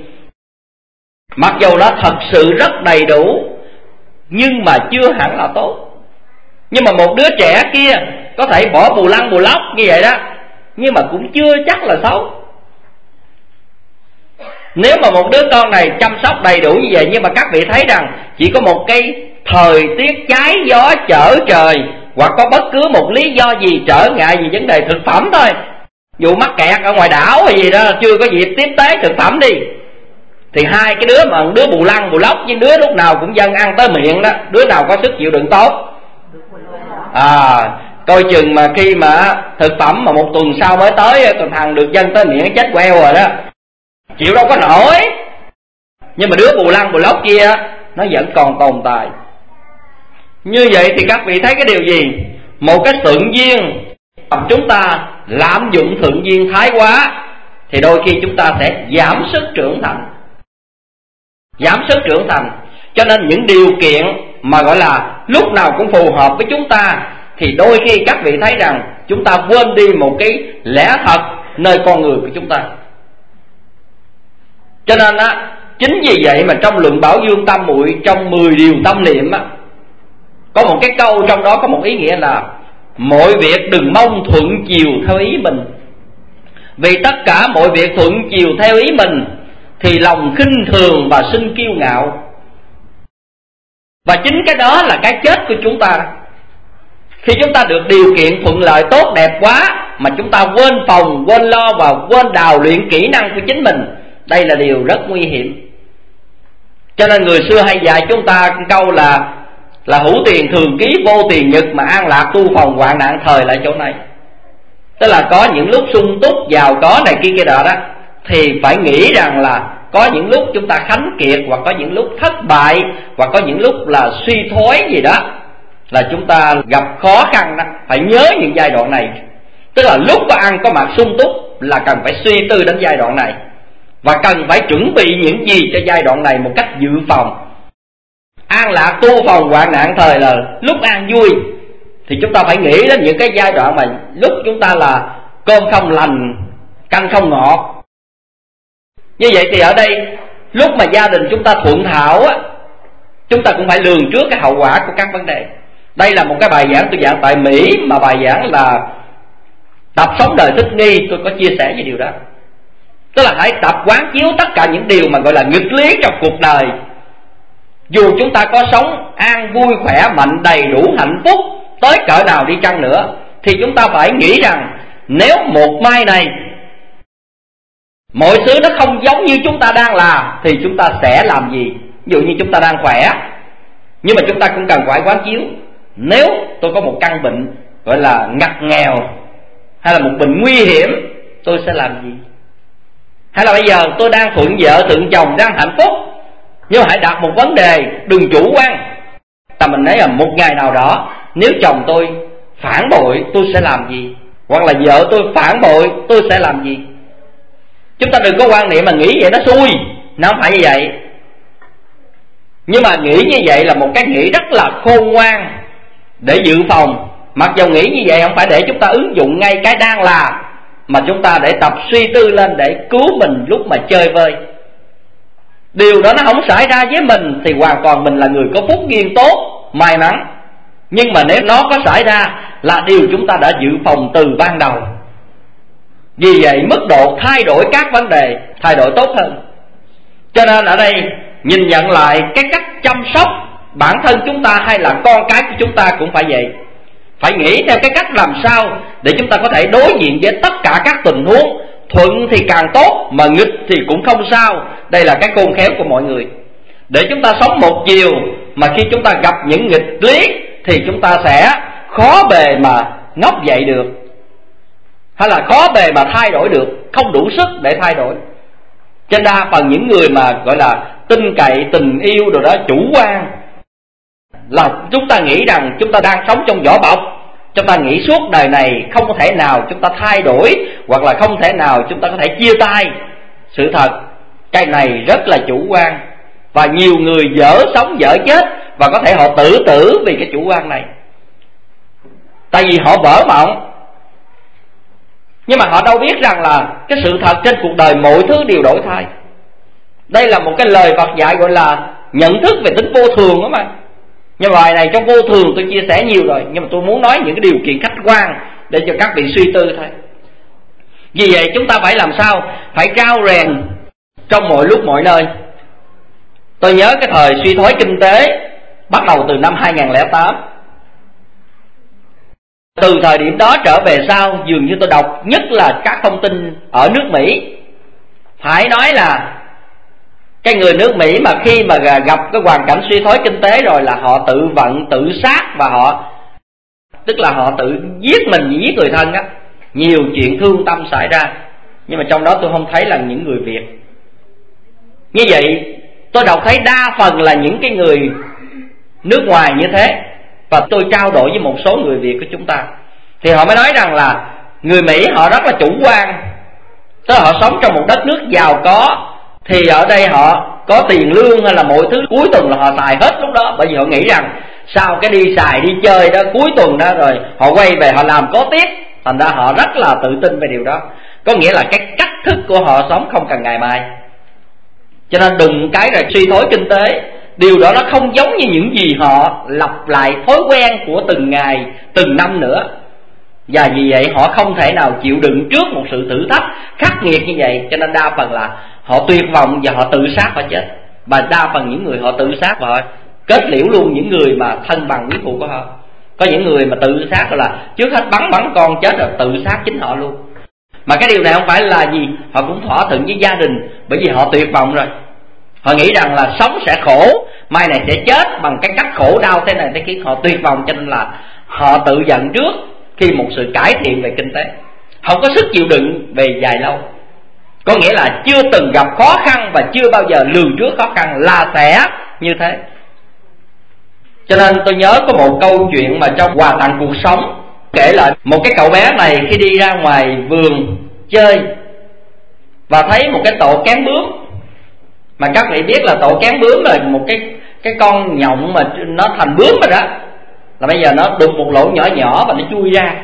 Mặc dù nó thật sự rất đầy đủ, nhưng mà chưa hẳn là tốt. Nhưng mà một đứa trẻ kia có thể bỏ bù lăng bù lóc như vậy đó, nhưng mà cũng chưa chắc là xấu. Nếu mà một đứa con này chăm sóc đầy đủ như vậy, nhưng mà các vị thấy rằng chỉ có một cái thời tiết trái gió trở trời, hoặc có bất cứ một lý do gì trở ngại về vấn đề thực phẩm thôi, dù mắc kẹt ở ngoài đảo hay gì đó, chưa có dịp tiếp tế thực phẩm đi, thì hai cái đứa mà đứa bù lăng bù lóc với đứa lúc nào cũng dân ăn tới miệng đó, đứa nào có sức chịu đựng tốt? À, coi chừng mà khi mà thực phẩm mà một tuần sau mới tới, còn thằng được dân tới miệng chết queo rồi đó, chịu đâu có nổi. Nhưng mà đứa bù lăng bù lóc kia nó vẫn còn tồn tại. Như vậy thì các vị thấy cái điều gì? Một cái thuận duyên chúng ta lạm dụng thuận duyên thái quá thì đôi khi chúng ta sẽ giảm sức trưởng thành. Giảm sức trưởng thành. Cho nên những điều kiện mà gọi là lúc nào cũng phù hợp với chúng ta thì đôi khi các vị thấy rằng chúng ta quên đi một cái lẽ thật nơi con người của chúng ta. Cho nên á, chính vì vậy mà trong luận Bảo Dương Tam Muội, trong mười điều tâm niệm á, có một cái câu trong đó có một ý nghĩa là mọi việc đừng mong thuận chiều theo ý mình, vì tất cả mọi việc thuận chiều theo ý mình thì lòng khinh thường và sinh kiêu ngạo. Và chính cái đó là cái chết của chúng ta. Khi chúng ta được điều kiện thuận lợi tốt đẹp quá mà chúng ta quên phòng, quên lo và quên đào luyện kỹ năng của chính mình, đây là điều rất nguy hiểm. Cho nên người xưa hay dạy chúng ta câu là là hữu tiền thường ký, vô tiền nhật, mà an lạc tu phòng hoạn nạn thời lại chỗ này. Tức là có những lúc sung túc, giàu có này kia kia đó đó, thì phải nghĩ rằng là có những lúc chúng ta khánh kiệt, hoặc có những lúc thất bại, hoặc có những lúc là suy thoái gì đó, là chúng ta gặp khó khăn đó. Phải nhớ những giai đoạn này. Tức là lúc có ăn có mặc sung túc là cần phải suy tư đến giai đoạn này, và cần phải chuẩn bị những gì cho giai đoạn này một cách dự phòng. An lạc tu phòng hoạn nạn thời là lúc an vui, thì chúng ta phải nghĩ đến những cái giai đoạn mà lúc chúng ta là cơm không lành, canh không ngọt. Như vậy thì ở đây lúc mà gia đình chúng ta thuận thảo á, chúng ta cũng phải lường trước cái hậu quả của các vấn đề. Đây là một cái bài giảng tôi giảng tại Mỹ, mà bài giảng là tập sống đời thích nghi. Tôi có chia sẻ về điều đó. Tức là hãy tập quán chiếu tất cả những điều mà gọi là nghịch lý trong cuộc đời. Dù chúng ta có sống an vui, khỏe mạnh, đầy đủ, hạnh phúc tới cỡ nào đi chăng nữa, thì chúng ta phải nghĩ rằng nếu một mai này mọi thứ nó không giống như chúng ta đang làm thì chúng ta sẽ làm gì. Ví dụ như chúng ta đang khỏe, nhưng mà chúng ta cũng cần phải quán chiếu, nếu tôi có một căn bệnh gọi là ngặt nghèo, hay là một bệnh nguy hiểm, tôi sẽ làm gì. Hay là bây giờ tôi đang thuận vợ thuận chồng, đang hạnh phúc, nhưng mà hãy đặt một vấn đề, đừng chủ quan. Ta mình nói là một ngày nào đó nếu chồng tôi phản bội, tôi sẽ làm gì, hoặc là vợ tôi phản bội, tôi sẽ làm gì. Chúng ta đừng có quan niệm mà nghĩ vậy nó xui, nó không phải như vậy. Nhưng mà nghĩ như vậy là một cái nghĩ rất là khôn ngoan để dự phòng. Mặc dù nghĩ như vậy không phải để chúng ta ứng dụng ngay cái đang làm, mà chúng ta để tập suy tư lên để cứu mình lúc mà chơi vơi. Điều đó nó không xảy ra với mình thì hoàn toàn mình là người có phúc duyên tốt, may mắn. Nhưng mà nếu nó có xảy ra là điều chúng ta đã dự phòng từ ban đầu. Vì vậy mức độ thay đổi các vấn đề thay đổi tốt hơn. Cho nên ở đây nhìn nhận lại cái cách chăm sóc bản thân chúng ta hay là con cái của chúng ta cũng phải vậy. Phải nghĩ theo cái cách làm sao để chúng ta có thể đối diện với tất cả các tình huống. Thuận thì càng tốt, mà nghịch thì cũng không sao. Đây là cái khôn khéo của mọi người. Để chúng ta sống một chiều, mà khi chúng ta gặp những nghịch lý thì chúng ta sẽ khó bề mà ngóc dậy được, hay là khó bề mà thay đổi được, không đủ sức để thay đổi. Trên đa phần những người mà gọi là tin cậy tình yêu rồi đó, chủ quan, là chúng ta nghĩ rằng chúng ta đang sống trong vỏ bọc. Chúng ta nghĩ suốt đời này không có thể nào chúng ta thay đổi, hoặc là không thể nào chúng ta có thể chia tay. Sự thật cái này rất là chủ quan, và nhiều người dở sống dở chết, và có thể họ tự tử vì cái chủ quan này. Tại vì họ vỡ mộng, nhưng mà họ đâu biết rằng là cái sự thật trên cuộc đời mọi thứ đều đổi thay. Đây là một cái lời Phật dạy gọi là nhận thức về tính vô thường đó mà. Nhưng mà bài này trong vô thường tôi chia sẻ nhiều rồi, nhưng mà tôi muốn nói những cái điều kiện khách quan để cho các vị suy tư thôi. Vì vậy chúng ta phải làm sao? Phải trau rèn trong mọi lúc mọi nơi. Tôi nhớ cái thời suy thoái kinh tế bắt đầu từ năm hai không không tám. Từ thời điểm đó trở về sau, dường như tôi đọc nhất là các thông tin ở nước Mỹ. Phải nói là cái người nước Mỹ mà khi mà gặp cái hoàn cảnh suy thoái kinh tế rồi là họ tự vận, tự sát, và họ tức là họ tự giết mình, giết người thân á. Nhiều chuyện thương tâm xảy ra, nhưng mà trong đó tôi không thấy là những người Việt. Như vậy tôi đọc thấy đa phần là những cái người nước ngoài như thế. Và tôi trao đổi với một số người Việt của chúng ta, thì họ mới nói rằng là người Mỹ họ rất là chủ quan. Tức là họ sống trong một đất nước giàu có, thì ở đây họ có tiền lương hay là mọi thứ cuối tuần là họ xài hết lúc đó. Bởi vì họ nghĩ rằng sau cái đi xài đi chơi đó cuối tuần đó rồi họ quay về họ làm có tiếp. Thành ra họ rất là tự tin về điều đó. Có nghĩa là cái cách thức của họ sống không cần ngày mai. Cho nên đùng cái rồi suy thoái kinh tế. Điều đó nó không giống như những gì họ lặp lại thói quen của từng ngày, từng năm nữa. Và vì vậy họ không thể nào chịu đựng trước một sự thử thách khắc nghiệt như vậy. Cho nên đa phần là họ tuyệt vọng và họ tự sát, họ chết. Và đa phần những người họ tự sát và họ kết liễu luôn những người mà thân bằng quyến thuộc của họ. Có những người mà tự sát rồi là trước hết bắn bắn con chết rồi tự sát chính họ luôn. Mà cái điều này không phải là gì, họ cũng thỏa thuận với gia đình. Bởi vì họ tuyệt vọng rồi. Họ nghĩ rằng là sống sẽ khổ, mai này sẽ chết bằng cái cách khổ đau thế này thế kia. Họ tuyệt vọng cho nên là họ tự giận trước khi một sự cải thiện về kinh tế. Không có sức chịu đựng về dài lâu. Có nghĩa là chưa từng gặp khó khăn và chưa bao giờ lường trước khó khăn là sẽ như thế. Cho nên tôi nhớ có một câu chuyện mà trong Quà Tặng Cuộc Sống kể lại một cái cậu bé này khi đi ra ngoài vườn chơi và thấy một cái tổ kén bướm. Mà các vị biết là tổ kén bướm là một cái cái con nhộng mà nó thành bướm rồi đó, là bây giờ nó đục một lỗ nhỏ nhỏ và nó chui ra.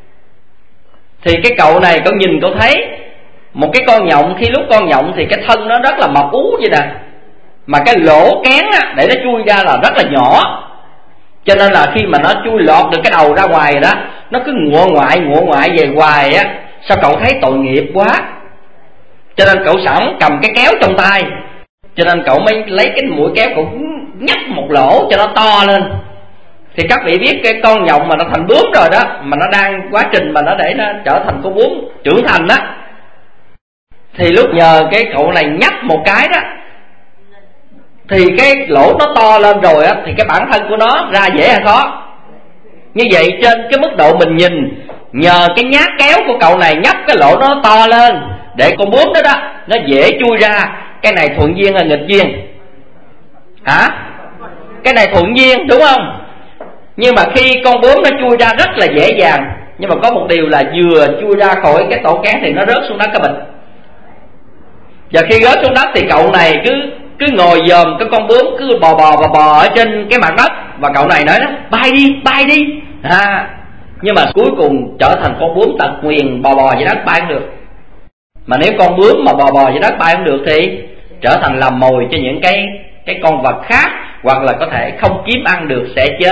Thì cái cậu này cậu nhìn cậu thấy một cái con nhộng, khi lúc con nhộng thì cái thân nó rất là mập ú vậy nè, mà cái lỗ kén á, để nó chui ra là rất là nhỏ. Cho nên là khi mà nó chui lọt được cái đầu ra ngoài rồi đó, nó cứ ngụa ngoại ngụa ngoại về hoài á. Sao cậu thấy tội nghiệp quá, cho nên cậu sẵn cầm cái kéo trong tay. Cho nên cậu mới lấy cái mũi kéo cậu nhấp một lỗ cho nó to lên. Thì các vị biết cái con nhộng mà nó thành bướm rồi đó, mà nó đang quá trình mà nó để nó trở thành con bướm trưởng thành đó, thì lúc nhờ cái cậu này nhấp một cái đó, thì cái lỗ nó to lên rồi á, thì cái bản thân của nó ra dễ hay khó? Như vậy trên cái mức độ mình nhìn, nhờ cái nhát kéo của cậu này nhấp cái lỗ nó to lên để con bướm đó đó nó dễ chui ra. Cái này thuận duyên hay nghịch duyên? Hả? Cái này thuận duyên đúng không? Nhưng mà khi con bướm nó chui ra rất là dễ dàng, nhưng mà có một điều là vừa chui ra khỏi cái tổ kén thì nó rớt xuống đất cái bịch. Và khi rớt xuống đất thì cậu này cứ cứ ngồi dòm cái con bướm cứ bò bò bò bò ở trên cái mặt đất. Và cậu này nói đó, bay đi, bay đi à. Nhưng mà cuối cùng trở thành con bướm tật nguyền, bò bò dưới đất bay không được. Mà nếu con bướm mà bò bò dưới đất bay không được thì trở thành làm mồi cho những cái cái con vật khác, hoặc là có thể không kiếm ăn được sẽ chết.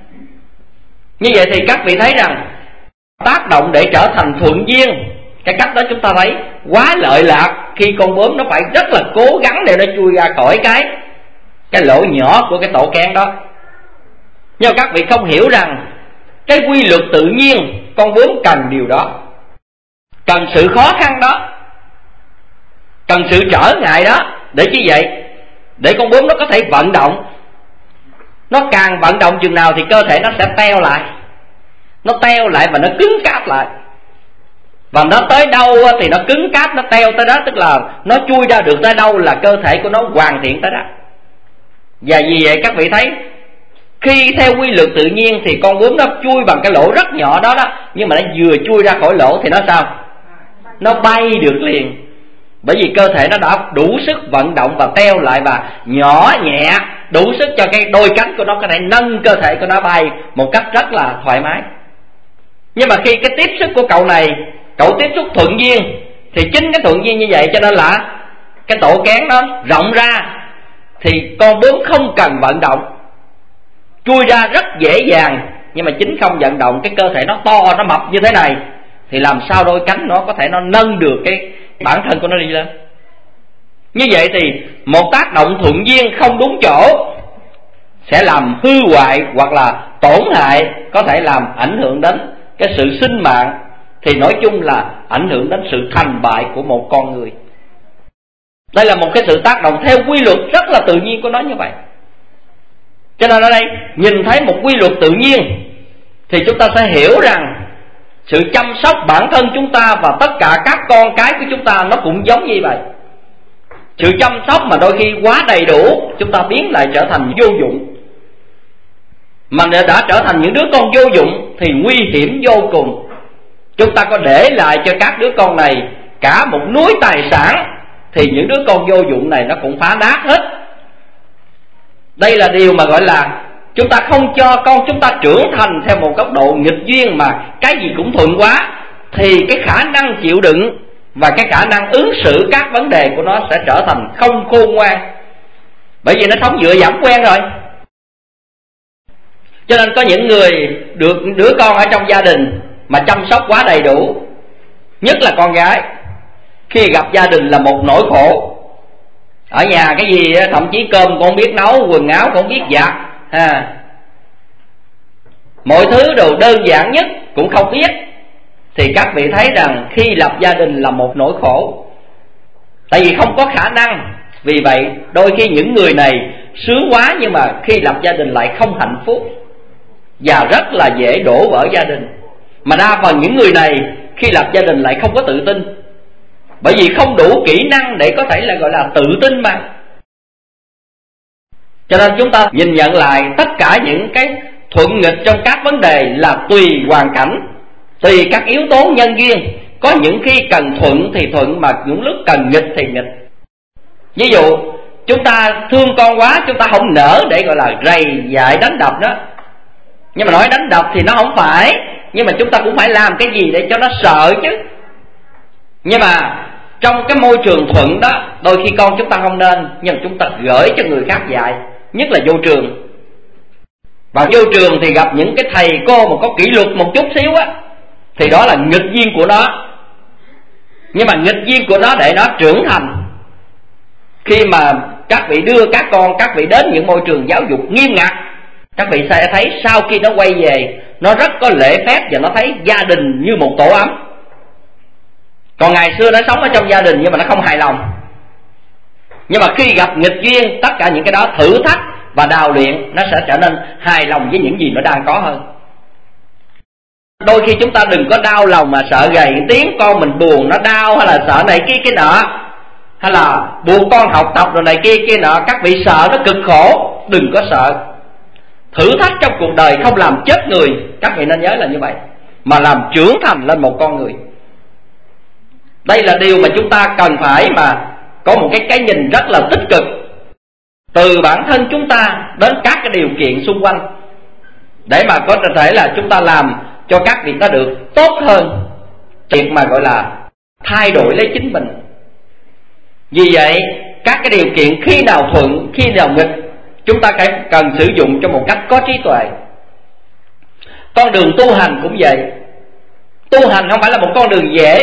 Như vậy thì các vị thấy rằng tác động để trở thành thuận duyên, cái cách đó chúng ta thấy quá lợi lạc. Khi con bướm nó phải rất là cố gắng để nó chui ra khỏi cái cái lỗ nhỏ của cái tổ kén đó. Nhưng mà các vị không hiểu rằng cái quy luật tự nhiên, con bướm cần điều đó, cần sự khó khăn đó, cần sự trở ngại đó. Để chi vậy? Để con bướm nó có thể vận động. Nó càng vận động chừng nào thì cơ thể nó sẽ teo lại. Nó teo lại và nó cứng cáp lại. Và nó tới đâu thì nó cứng cáp, nó teo tới đó. Tức là nó chui ra được tới đâu là cơ thể của nó hoàn thiện tới đó. Và vì vậy các vị thấy, khi theo quy luật tự nhiên thì con bướm nó chui bằng cái lỗ rất nhỏ đó đó, nhưng mà nó vừa chui ra khỏi lỗ thì nó sao? Nó bay được liền. Bởi vì cơ thể nó đã đủ sức vận động và teo lại và nhỏ nhẹ, đủ sức cho cái đôi cánh của nó có thể nâng cơ thể của nó bay một cách rất là thoải mái. Nhưng mà khi cái tiếp xúc của cậu này, cậu tiếp xúc thuận duyên, thì chính cái thuận duyên như vậy cho nên là cái tổ kén nó rộng ra, thì con bướm không cần vận động, chui ra rất dễ dàng. Nhưng mà chính không vận động, cái cơ thể nó to, nó mập như thế này, thì làm sao đôi cánh nó có thể nó nâng được cái bản thân của nó đi lên. Như vậy thì một tác động thuận duyên không đúng chỗ sẽ làm hư hoại hoặc là tổn hại, có thể làm ảnh hưởng đến cái sự sinh mạng, thì nói chung là ảnh hưởng đến sự thành bại của một con người. Đây là một cái sự tác động theo quy luật rất là tự nhiên của nó như vậy. Cho nên ở đây nhìn thấy một quy luật tự nhiên thì chúng ta sẽ hiểu rằng sự chăm sóc bản thân chúng ta và tất cả các con cái của chúng ta nó cũng giống như vậy. Sự chăm sóc mà đôi khi quá đầy đủ, chúng ta biến lại trở thành vô dụng. Mà đã trở thành những đứa con vô dụng thì nguy hiểm vô cùng. Chúng ta có để lại cho các đứa con này cả một núi tài sản thì những đứa con vô dụng này nó cũng phá nát hết. Đây là điều mà gọi là chúng ta không cho con chúng ta trưởng thành theo một góc độ nghịch duyên mà cái gì cũng thuận quá, thì cái khả năng chịu đựng và cái khả năng ứng xử các vấn đề của nó sẽ trở thành không khôn ngoan. Bởi vì nó sống dựa dẫm quen rồi. Cho nên có những người được đứa con ở trong gia đình mà chăm sóc quá đầy đủ, nhất là con gái, khi gặp gia đình là một nỗi khổ. Ở nhà cái gì thậm chí cơm cũng không biết nấu, quần áo cũng không biết giặt ha. Mọi thứ đồ đơn giản nhất cũng không biết. Thì các vị thấy rằng khi lập gia đình là một nỗi khổ, tại vì không có khả năng. Vì vậy đôi khi những người này sướng quá, nhưng mà khi lập gia đình lại không hạnh phúc và rất là dễ đổ vỡ gia đình. Mà đa phần những người này khi lập gia đình lại không có tự tin, bởi vì không đủ kỹ năng để có thể là gọi là tự tin mà. Cho nên chúng ta nhìn nhận lại tất cả những cái thuận nghịch trong các vấn đề là tùy hoàn cảnh, tùy các yếu tố nhân duyên. Có những khi cần thuận thì thuận, mà những lúc cần nghịch thì nghịch. Ví dụ chúng ta thương con quá, chúng ta không nỡ để gọi là rầy dạy đánh đập nó. Nhưng mà nói đánh đập thì nó không phải, nhưng mà chúng ta cũng phải làm cái gì để cho nó sợ chứ. Nhưng mà trong cái môi trường thuận đó, đôi khi con chúng ta không nên, nhưng chúng ta gửi cho người khác dạy, nhất là vô trường. Và vô trường thì gặp những cái thầy cô mà có kỷ luật một chút xíu á, thì đó là nghịch duyên của nó. Nhưng mà nghịch duyên của nó để nó trưởng thành. Khi mà các vị đưa các con các vị đến những môi trường giáo dục nghiêm ngặt, các vị sẽ thấy sau khi nó quay về, nó rất có lễ phép và nó thấy gia đình như một tổ ấm. Còn ngày xưa nó sống ở trong gia đình nhưng mà nó không hài lòng. Nhưng mà khi gặp nghịch duyên, tất cả những cái đó thử thách và đào luyện, nó sẽ trở nên hài lòng với những gì nó đang có hơn. Đôi khi chúng ta đừng có đau lòng mà sợ gầy tiếng con mình buồn nó đau, hay là sợ này kia kia nọ, hay là buộc con học tập rồi này kia kia nọ. Các vị sợ nó cực khổ, đừng có sợ. Thử thách trong cuộc đời không làm chết người, các vị nên nhớ là như vậy, mà làm trưởng thành lên một con người. Đây là điều mà chúng ta cần phải mà có một cái cái nhìn rất là tích cực, từ bản thân chúng ta đến các cái điều kiện xung quanh, để mà có thể là chúng ta làm cho các việc nó được tốt hơn, việc mà gọi là thay đổi lấy chính mình. Vì vậy các cái điều kiện khi nào thuận, khi nào nghịch, chúng ta cần sử dụng cho một cách có trí tuệ. Con đường tu hành cũng vậy. Tu hành không phải là một con đường dễ.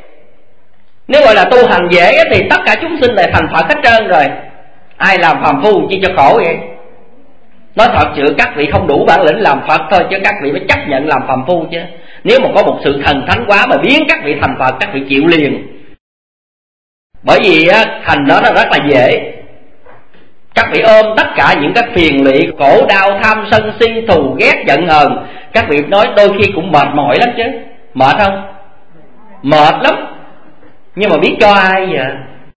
Nếu gọi là tu hành dễ thì tất cả chúng sinh này thành Phật hết trơn rồi. Ai làm phàm phu chi cho khổ vậy? Nói thật sự các vị không đủ bản lĩnh làm Phật thôi, chứ các vị mới chấp nhận làm phàm phu chứ. Nếu mà có một sự thần thánh quá mà biến các vị thành Phật, các vị chịu liền. Bởi vì thành đó nó rất là dễ. Các vị ôm tất cả những cái phiền lụy, khổ đau, tham sân si, thù ghét, giận hờn, các vị nói đôi khi cũng mệt mỏi lắm chứ. Mệt không? Mệt lắm. Nhưng mà biết cho ai vậy?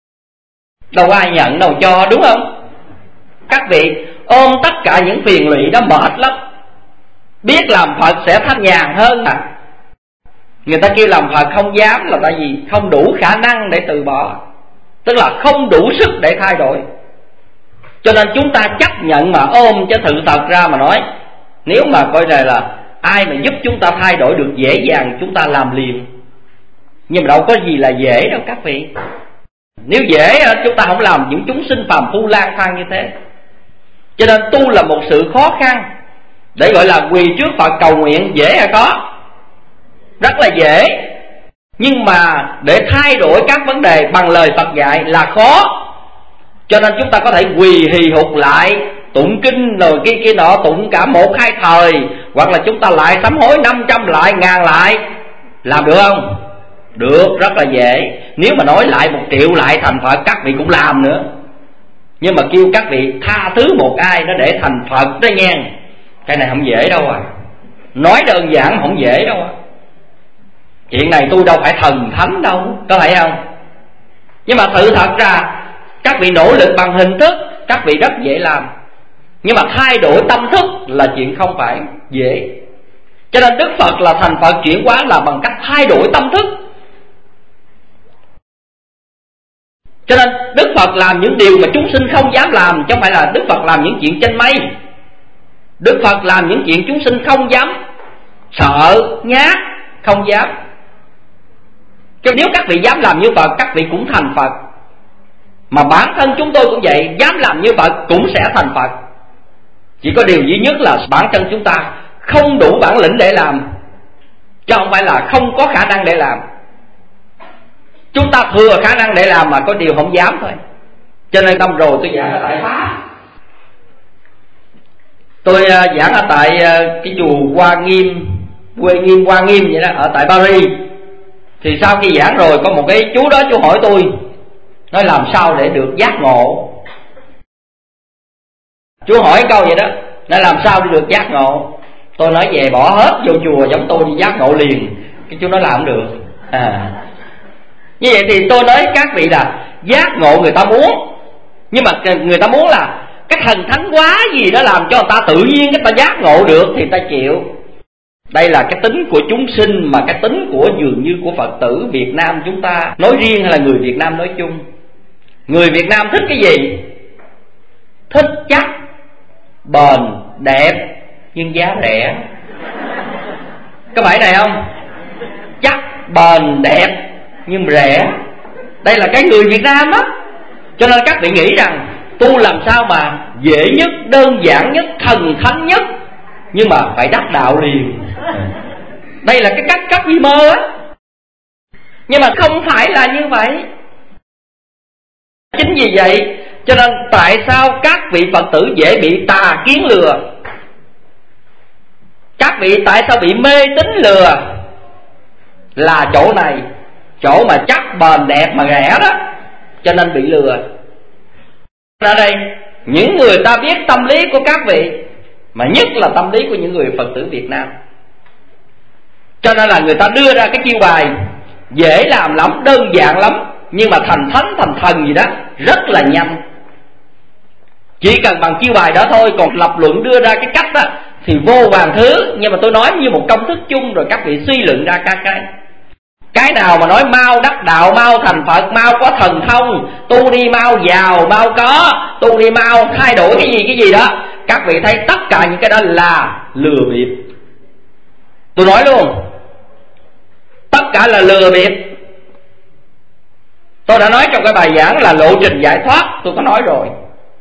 Đâu ai nhận đâu cho, đúng không? Các vị ôm tất cả những phiền lụy đó mệt lắm. Biết làm Phật sẽ thanh nhàn hơn mà. Người ta kêu làm Phật không dám là tại vì không đủ khả năng để từ bỏ, tức là không đủ sức để thay đổi. Cho nên chúng ta chấp nhận mà ôm, chứ thực thật ra mà nói, nếu mà coi này là ai mà giúp chúng ta thay đổi được dễ dàng, chúng ta làm liền. Nhưng mà đâu có gì là dễ đâu các vị. Nếu dễ chúng ta không làm những chúng sinh phàm phu lang thang như thế. Cho nên tu là một sự khó khăn. Để gọi là quỳ trước Phật cầu nguyện dễ hay có? Rất là dễ. Nhưng mà để thay đổi các vấn đề bằng lời Phật dạy là khó. Cho nên chúng ta có thể quỳ hì hục lại, tụng kinh rồi kia kia nọ, tụng cả một hai thời, hoặc là chúng ta lại sám hối năm trăm lại, ngàn lại. Làm được không? Được, rất là dễ. Nếu mà nói lại một triệu lại thành Phật, các vị cũng làm nữa. Nhưng mà kêu các vị tha thứ một ai đó để thành Phật đó nghe, cái này không dễ đâu à. Nói đơn giản không dễ đâu. Chuyện này tôi đâu phải thần thánh đâu, có phải không? Nhưng mà sự thật ra các vị nỗ lực bằng hình thức, các vị rất dễ làm. Nhưng mà thay đổi tâm thức là chuyện không phải dễ. Cho nên Đức Phật là thành Phật chuyển hóa là bằng cách thay đổi tâm thức. Cho nên Đức Phật làm những điều mà chúng sinh không dám làm, chứ không phải là Đức Phật làm những chuyện trên mây. Đức Phật làm những chuyện chúng sinh không dám, sợ, nhát, không dám. Chứ nếu các vị dám làm như Phật, các vị cũng thành Phật. Mà bản thân chúng tôi cũng vậy, dám làm như Phật cũng sẽ thành Phật. Chỉ có điều duy nhất là bản thân chúng ta không đủ bản lĩnh để làm, chứ không phải là không có khả năng để làm. Chúng ta thừa khả năng để làm mà có điều không dám thôi. Cho nên năm rồi tôi giảng ở tại Pháp. Tôi uh, giảng ở tại uh, cái chùa Hoa Nghiêm, quê Nghiêm Hoa Nghiêm vậy đó, ở tại Paris. Thì sau khi giảng rồi có một cái chú đó, chú hỏi tôi, nói làm sao để được giác ngộ. Chú hỏi câu vậy đó, nói làm sao để được giác ngộ. Tôi nói về bỏ hết vô chùa giống tôi đi giác ngộ liền. Cái chú nói làm không được à. Như vậy thì tôi nói các vị là giác ngộ người ta muốn, nhưng mà người ta muốn là cái thần thánh quá gì đó làm cho người ta tự nhiên người ta giác ngộ được thì người ta chịu. Đây là cái tính của chúng sinh, mà cái tính của dường như của Phật tử Việt Nam chúng ta nói riêng hay là người Việt Nam nói chung. Người Việt Nam thích cái gì? Thích chắc, bền, đẹp nhưng giá rẻ. Có phải này không? Chắc, bền, đẹp nhưng rẻ. Đây là cái người Việt Nam á. Cho nên các vị nghĩ rằng tu làm sao mà dễ nhất, đơn giản nhất, thần thánh nhất, nhưng mà phải đắc đạo liền. Đây là cái cách các vị mơ á. Nhưng mà không phải là như vậy. Chính vì vậy cho nên tại sao các vị Phật tử dễ bị tà kiến lừa? Các vị tại sao bị mê tín lừa? Là chỗ này, chỗ mà chắc, bền, đẹp mà rẻ đó, cho nên bị lừa. Ở đây những người ta biết tâm lý của các vị, mà nhất là tâm lý của những người Phật tử Việt Nam, cho nên là người ta đưa ra cái chiêu bài dễ làm lắm, đơn giản lắm, nhưng mà thành thánh thành thần gì đó rất là nhanh. Chỉ cần bằng chiêu bài đó thôi. Còn lập luận đưa ra cái cách đó thì vô vàn thứ. Nhưng mà tôi nói như một công thức chung rồi các vị suy luận ra các cái. Cái nào mà nói mau đắc đạo, mau thành Phật, mau có thần thông, tu đi mau giàu, mau có, tu đi mau thay đổi cái gì cái gì đó, các vị thấy tất cả những cái đó là lừa bịp. Tôi nói luôn, tất cả là lừa bịp. Tôi đã nói trong cái bài giảng là lộ trình giải thoát, tôi có nói rồi.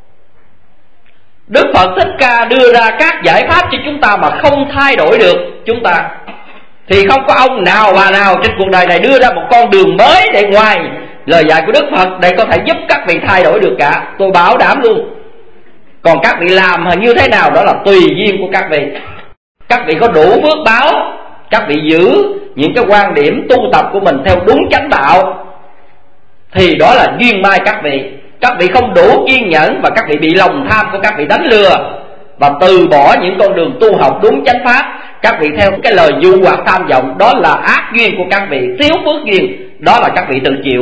Đức Phật Thích Ca đưa ra các giải pháp cho chúng ta mà không thay đổi được chúng ta, thì không có ông nào bà nào trên cuộc đời này đưa ra một con đường mới để ngoài lời dạy của Đức Phật để có thể giúp các vị thay đổi được cả. Tôi bảo đảm luôn. Còn các vị làm như thế nào đó là tùy duyên của các vị. Các vị có đủ phước báo, các vị giữ những cái quan điểm tu tập của mình theo đúng chánh đạo, thì đó là duyên mai các vị. Các vị không đủ kiên nhẫn và các vị bị lòng tham của các vị đánh lừa, và từ bỏ những con đường tu học đúng chánh pháp, các vị theo cái lời dụ hoặc tham vọng, đó là ác duyên của các vị, thiếu phước duyên, đó là các vị tự chịu.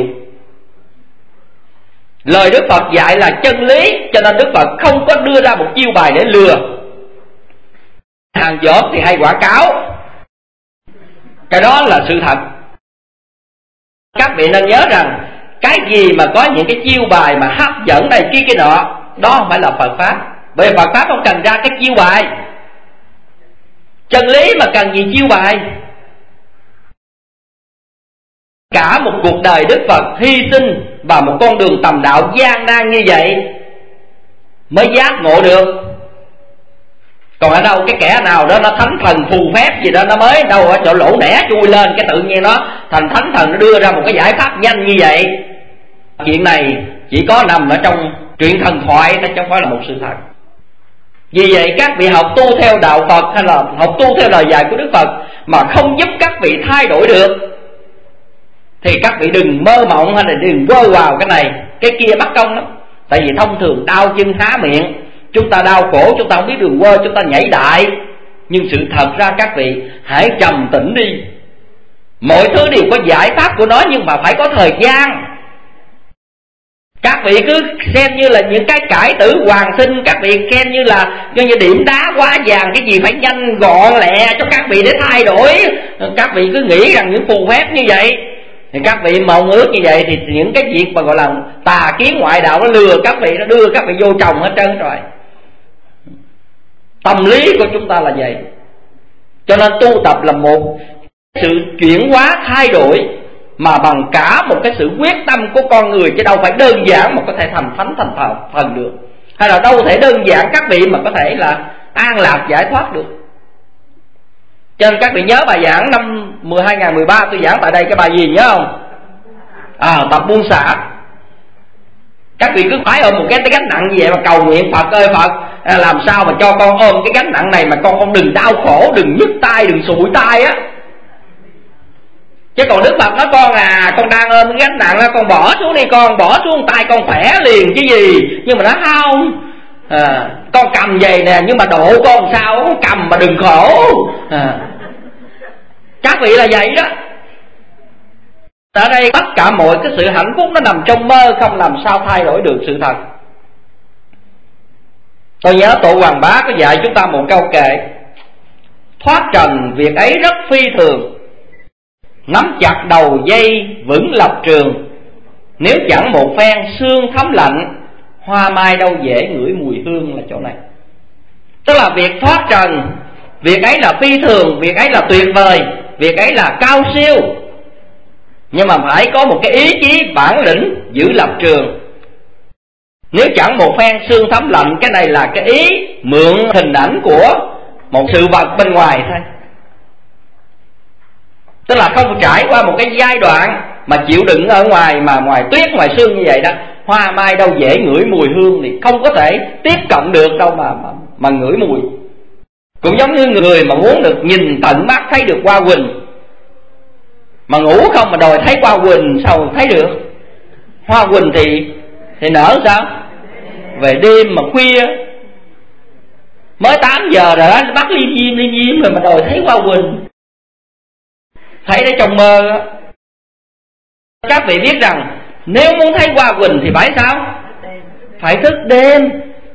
Lời Đức Phật dạy là chân lý, cho nên Đức Phật không có đưa ra một chiêu bài để lừa. Hàng dốt thì hay quảng cáo, cái đó là sự thật. Các vị nên nhớ rằng cái gì mà có những cái chiêu bài mà hấp dẫn này kia kia nọ, đó không phải là Phật Pháp. Bởi vì Phật Pháp không cần ra cái chiêu bài. Chân lý mà cần gì chiêu bài. Cả một cuộc đời Đức Phật hy sinh vào một con đường tầm đạo gian nan như vậy mới giác ngộ được. Còn ở đâu cái kẻ nào đó nó thánh thần phù phép gì đó nó mới đâu ở chỗ lỗ nẻ chui lên cái tự nhiên nó thành thánh thần, nó đưa ra một cái giải pháp nhanh như vậy. Chuyện này chỉ có nằm ở trong chuyện thần thoại, nó chẳng phải là một sự thật. Vì vậy các vị học tu theo đạo Phật hay là học tu theo lời dạy của Đức Phật mà không giúp các vị thay đổi được thì các vị đừng mơ mộng hay là đừng vơ vào cái này cái kia mất công lắm. Tại vì thông thường đau chân há miệng, chúng ta đau khổ, chúng ta không biết đường quơ, chúng ta nhảy đại, Nhưng sự thật ra các vị hãy trầm tĩnh đi. Mọi thứ đều có giải pháp của nó, nhưng mà phải có thời gian. Các vị cứ xem như là những cái cải tử hoàn sinh, các vị xem như là như, như điểm đá hóa vàng, cái gì phải nhanh gọn lẹ cho các vị để thay đổi. Các vị cứ nghĩ rằng những phù phép như vậy, thì các vị mong ước như vậy, thì những cái việc mà gọi là tà kiến ngoại đạo nó lừa các vị, nó đưa các vị vô chồng hết trơn rồi. Tâm lý của chúng ta là vậy. Cho nên tu tập là một sự chuyển hóa thay đổi, mà bằng cả một cái sự quyết tâm của con người, chứ đâu phải đơn giản mà có thể thành thánh thành thần được, hay là đâu thể đơn giản các vị mà có thể là an lạc giải thoát được. Cho nên các vị nhớ bài giảng năm mười hai nghìn mười ba tôi giảng tại đây cái bài gì nhớ không? À, tập buông xả. Các vị cứ phải ôm một cái, cái gánh nặng như vậy mà cầu nguyện Phật ơi Phật, làm sao mà cho con ôm cái gánh nặng này mà con không đừng đau khổ, đừng nhức tay, đừng sụi tay á. Chứ còn Đức Phật nói con à, con đang ôm cái gánh nặng, con bỏ xuống đi, con bỏ xuống tay con khỏe liền chứ gì. Nhưng mà nó không, à, con cầm vậy nè, nhưng mà độ con sao con cầm mà đừng khổ. À, các vị là vậy đó. Ở đây tất cả mọi cái sự hạnh phúc nó nằm trong mơ, không làm sao thay đổi được sự thật. Tôi nhớ Tổ Hoàng Bá có dạy chúng ta một câu kệ: thoát trần việc ấy rất phi thường, nắm chặt đầu dây vững lập trường. Nếu chẳng một phen sương thấm lạnh, hoa mai đâu dễ ngửi mùi hương. Là chỗ này, tức là việc thoát trần, việc ấy là phi thường, việc ấy là tuyệt vời, việc ấy là cao siêu, nhưng mà phải có một cái ý chí bản lĩnh giữ lập trường. Nếu chẳng một phen sương thấm lạnh, cái này là cái ý mượn hình ảnh của một sự vật bên ngoài thôi. Tức là không trải qua một cái giai đoạn mà chịu đựng ở ngoài, mà ngoài tuyết ngoài sương như vậy đó, hoa mai đâu dễ ngửi mùi hương, thì không có thể tiếp cận được đâu mà, mà, mà ngửi mùi. Cũng giống như người mà muốn được nhìn tận mắt thấy được hoa quỳnh, mà ngủ không mà đòi thấy hoa quỳnh sao thấy được. Hoa quỳnh thì thì nở sao? Về đêm mà khuya mới tám giờ rồi đó, bắt liêm diêm liêm diêm rồi mà đòi thấy hoa quỳnh, thấy đấy trong mơ. Các vị biết rằng nếu muốn thấy hoa quỳnh thì phải sao? Phải thức đêm.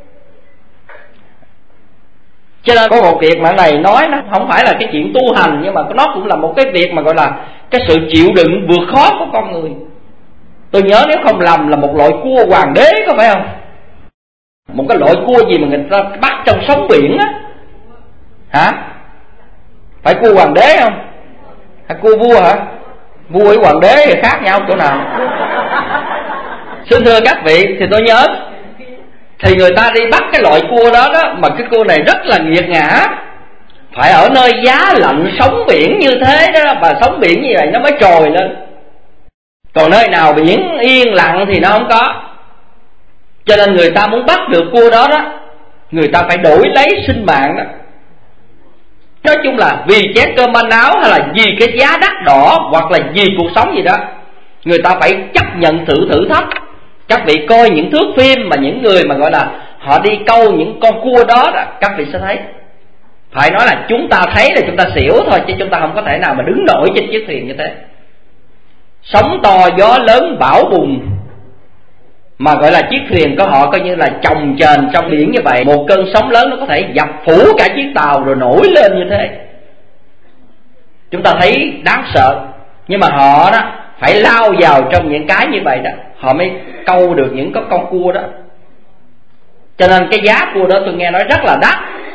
Cho nên có một việc mà này nói nó không phải là cái chuyện tu hành, nhưng mà nó cũng là một cái việc mà gọi là cái sự chịu đựng vượt khó của con người. Tôi nhớ nếu không lầm là một loại cua hoàng đế, có phải không? Một cái loại cua gì mà người ta bắt trong sóng biển á, hả? Phải cua hoàng đế không? Hay cua vua hả? Vua với hoàng đế thì khác nhau chỗ nào? Xin thưa các vị, thì tôi nhớ thì người ta đi bắt cái loại cua đó đó, mà cái cua này rất là nghiệt ngã, phải ở nơi giá lạnh sóng biển như thế đó, và sóng biển như vậy nó mới trồi lên. Còn nơi nào biển yên lặng thì nó không có. Cho nên người ta muốn bắt được cua đó đó, người ta phải đổi lấy sinh mạng đó. Nói chung là vì chén cơm manh áo, hay là vì cái giá đắt đỏ, hoặc là vì cuộc sống gì đó, người ta phải chấp nhận sự thử thách. Các vị coi những thước phim mà những người mà gọi là họ đi câu những con cua đó, đó, các vị sẽ thấy. Phải nói là chúng ta thấy là chúng ta xỉu thôi, chứ chúng ta không có thể nào mà đứng nổi trên chiếc thuyền như thế. Sóng to gió lớn bão bùng, mà gọi là chiếc thuyền của họ coi như là chồng chền trong biển như vậy. Một cơn sóng lớn nó có thể dập phủ cả chiếc tàu rồi nổi lên như thế. Chúng ta thấy đáng sợ. Nhưng mà họ đó phải lao vào trong những cái như vậy đó, họ mới câu được những con con cua đó. Cho nên cái giá cua đó tôi nghe nói rất là đắt.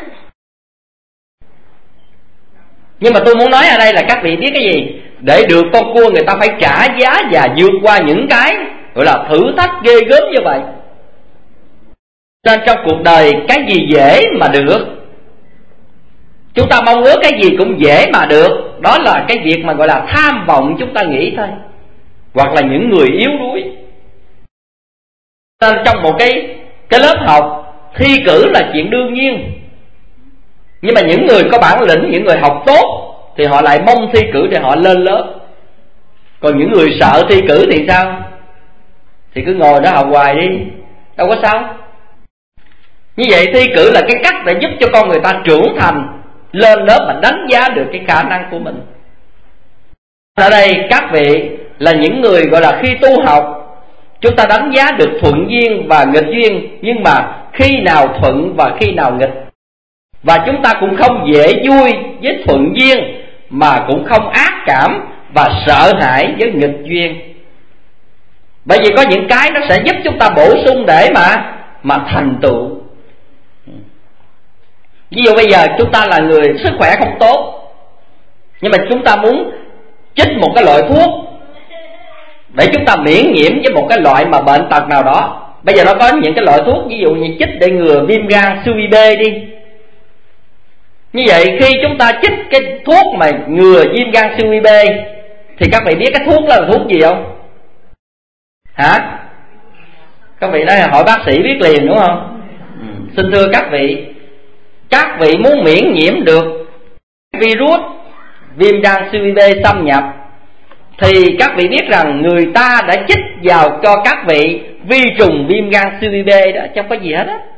Nhưng mà tôi muốn nói ở đây là các vị biết cái gì? Để được con cua người ta phải trả giá và vượt qua những cái gọi là thử thách ghê gớm như vậy. Nên trong cuộc đời cái gì dễ mà được, chúng ta mong ước cái gì cũng dễ mà được, đó là cái việc mà gọi là tham vọng chúng ta nghĩ thôi, hoặc là những người yếu đuối. Nên trong một cái cái lớp học, thi cử là chuyện đương nhiên. Nhưng mà những người có bản lĩnh, những người học tốt thì họ lại mong thi cử để họ lên lớp. Còn những người sợ thi cử thì sao? Thì cứ ngồi đó học hoài đi, đâu có sao. Như vậy thi cử là cái cách để giúp cho con người ta trưởng thành, lên lớp mà đánh giá được cái khả năng của mình. Ở đây các vị là những người gọi là khi tu học chúng ta đánh giá được thuận duyên và nghịch duyên, nhưng mà khi nào thuận và khi nào nghịch. Và chúng ta cũng không dễ vui với thuận duyên, mà cũng không ác cảm và sợ hãi với nghịch duyên. Bởi vì có những cái nó sẽ giúp chúng ta bổ sung để mà mà thành tựu. Ví dụ bây giờ chúng ta là người sức khỏe không tốt, nhưng mà chúng ta muốn chích một cái loại thuốc để chúng ta miễn nhiễm với một cái loại mà bệnh tật nào đó. Bây giờ nó có những cái loại thuốc ví dụ như chích để ngừa viêm gan siêu vi bê đi. Như vậy khi chúng ta chích cái thuốc mà ngừa viêm gan siêu vi bê thì các vị biết cái thuốc đó là thuốc gì không? Hả? Các vị nói hỏi bác sĩ biết liền đúng không? Ừ. Xin thưa các vị, các vị muốn miễn nhiễm được virus viêm gan siêu vi bê xâm nhập thì các vị biết rằng người ta đã chích vào cho các vị vi trùng viêm gan siêu vi bê đó, chẳng có gì hết á.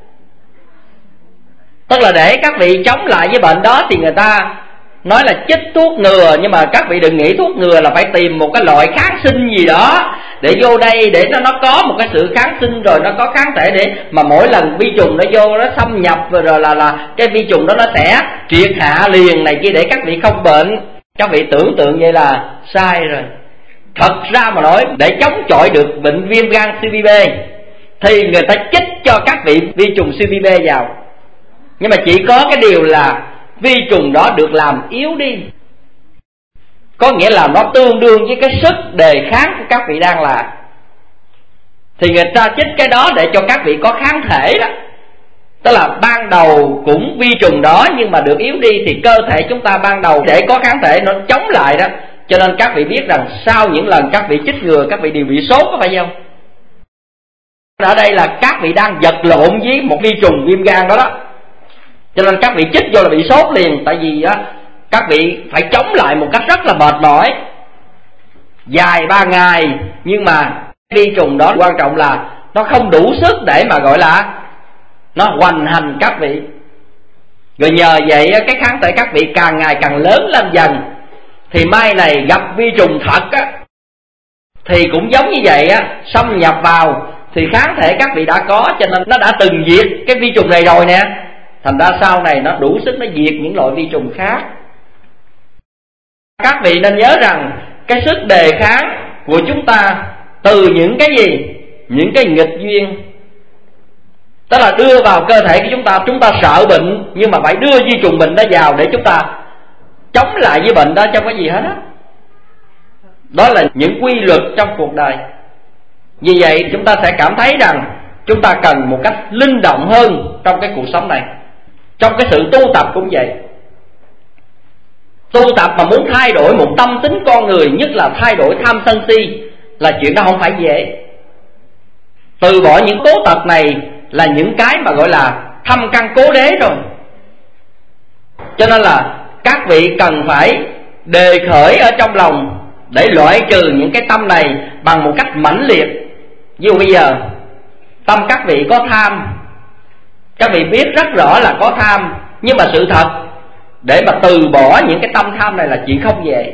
Tức là để các vị chống lại với bệnh đó thì người ta nói là chích thuốc ngừa, nhưng mà các vị đừng nghĩ thuốc ngừa là phải tìm một cái loại kháng sinh gì đó để vô đây để nó nó có một cái sự kháng sinh, rồi nó có kháng thể để mà mỗi lần vi trùng nó vô nó xâm nhập rồi, rồi là là cái vi trùng đó nó sẽ triệt hạ liền này kia để các vị không bệnh. Các vị tưởng tượng vậy là sai rồi. Thật ra mà nói, để chống chọi được bệnh viêm gan siêu vi bê thì người ta chích cho các vị vi trùng siêu vi bê vào. Nhưng mà chỉ có cái điều là vi trùng đó được làm yếu đi, có nghĩa là nó tương đương với cái sức đề kháng của các vị đang là, thì người ta chích cái đó để cho các vị có kháng thể đó. Tức là ban đầu cũng vi trùng đó nhưng mà được yếu đi, thì cơ thể chúng ta ban đầu để có kháng thể nó chống lại đó. Cho nên các vị biết rằng sau những lần các vị chích ngừa các vị đều bị sốt, có phải không? Ở đây là các vị đang vật lộn với một vi trùng viêm gan đó đó. Cho nên các vị chích vô là bị sốt liền. Tại vì á, các vị phải chống lại một cách rất là mệt mỏi dài ba ngày. Nhưng mà vi trùng đó quan trọng là nó không đủ sức để mà gọi là nó hoành hành các vị. Rồi nhờ vậy cái kháng thể các vị càng ngày càng lớn lên dần, thì mai này gặp vi trùng thật á thì cũng giống như vậy á, xâm nhập vào thì kháng thể các vị đã có, cho nên nó đã từng diệt cái vi trùng này rồi nè. Thành ra sau này nó đủ sức nó diệt những loại vi trùng khác. Các vị nên nhớ rằng cái sức đề kháng của chúng ta từ những cái gì? Những cái nghịch duyên. Tức là đưa vào cơ thể của chúng ta, chúng ta sợ bệnh nhưng mà phải đưa vi trùng bệnh đó vào để chúng ta chống lại với bệnh đó, chẳng có gì hết á. Đó. đó là những quy luật trong cuộc đời. Vì vậy chúng ta sẽ cảm thấy rằng chúng ta cần một cách linh động hơn trong cái cuộc sống này. Trong cái sự tu tập cũng vậy. Tu tập mà muốn thay đổi một tâm tính con người, nhất là thay đổi tham sân si, là chuyện đó không phải dễ. Từ bỏ những cố tật này là những cái mà gọi là thâm căn cố đế rồi. Cho nên là các vị cần phải đề khởi ở trong lòng để loại trừ những cái tâm này bằng một cách mãnh liệt. Ví dụ bây giờ tâm các vị có tham, các vị biết rất rõ là có tham, nhưng mà sự thật để mà từ bỏ những cái tâm tham này là chuyện không dễ.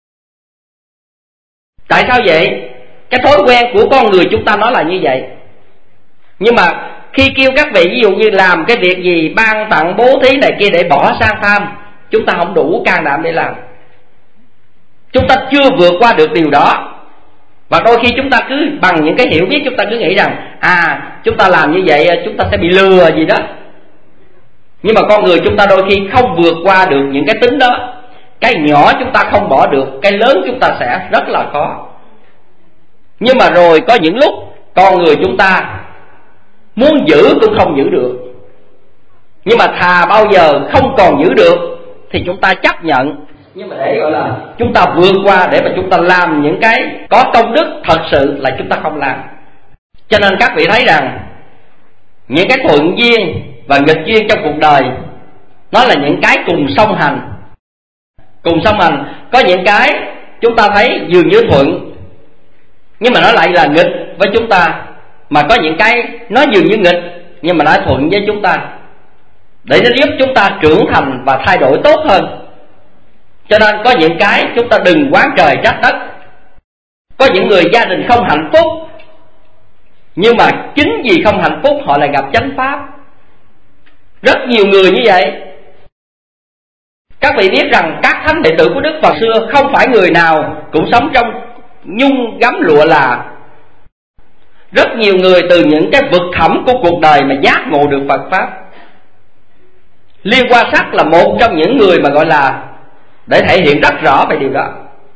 Tại sao vậy? Cái thói quen của con người chúng ta nó là như vậy. Nhưng mà khi kêu các vị ví dụ như làm cái việc gì ban tặng bố thí này kia để bỏ sang tham, chúng ta không đủ can đảm để làm. Chúng ta chưa vượt qua được điều đó. Và đôi khi chúng ta cứ bằng những cái hiểu biết chúng ta cứ nghĩ rằng à chúng ta làm như vậy chúng ta sẽ bị lừa gì đó. Nhưng mà con người chúng ta đôi khi không vượt qua được những cái tính đó. Cái nhỏ chúng ta không bỏ được, cái lớn chúng ta sẽ rất là khó. Nhưng mà rồi có những lúc con người chúng ta muốn giữ cũng không giữ được. Nhưng mà thà bao giờ không còn giữ được thì chúng ta chấp nhận. Nhưng mà để gọi là chúng ta vượt qua, để mà chúng ta làm những cái có công đức thật sự là chúng ta không làm. Cho nên các vị thấy rằng những cái thuận duyên và nghịch duyên trong cuộc đời nó là những cái cùng song hành. Cùng song hành. Có những cái chúng ta thấy dường như thuận nhưng mà nó lại là nghịch với chúng ta. Mà có những cái nó dường như nghịch nhưng mà nó thuận với chúng ta. để nó giúp chúng ta trưởng thành và thay đổi tốt hơn. Cho nên có những cái chúng ta đừng oán trời trách đất. Có những người gia đình không hạnh phúc, nhưng mà chính vì không hạnh phúc họ lại gặp chánh pháp. Rất nhiều người như vậy. Các vị biết rằng các thánh đệ tử của Đức Phật xưa không phải người nào cũng sống trong nhung gấm lụa là. Rất nhiều người từ những cái vực thẳm của cuộc đời mà giác ngộ được Phật Pháp. Liên Hoa Sắc là một trong những người mà gọi là để thể hiện rất rõ về điều đó.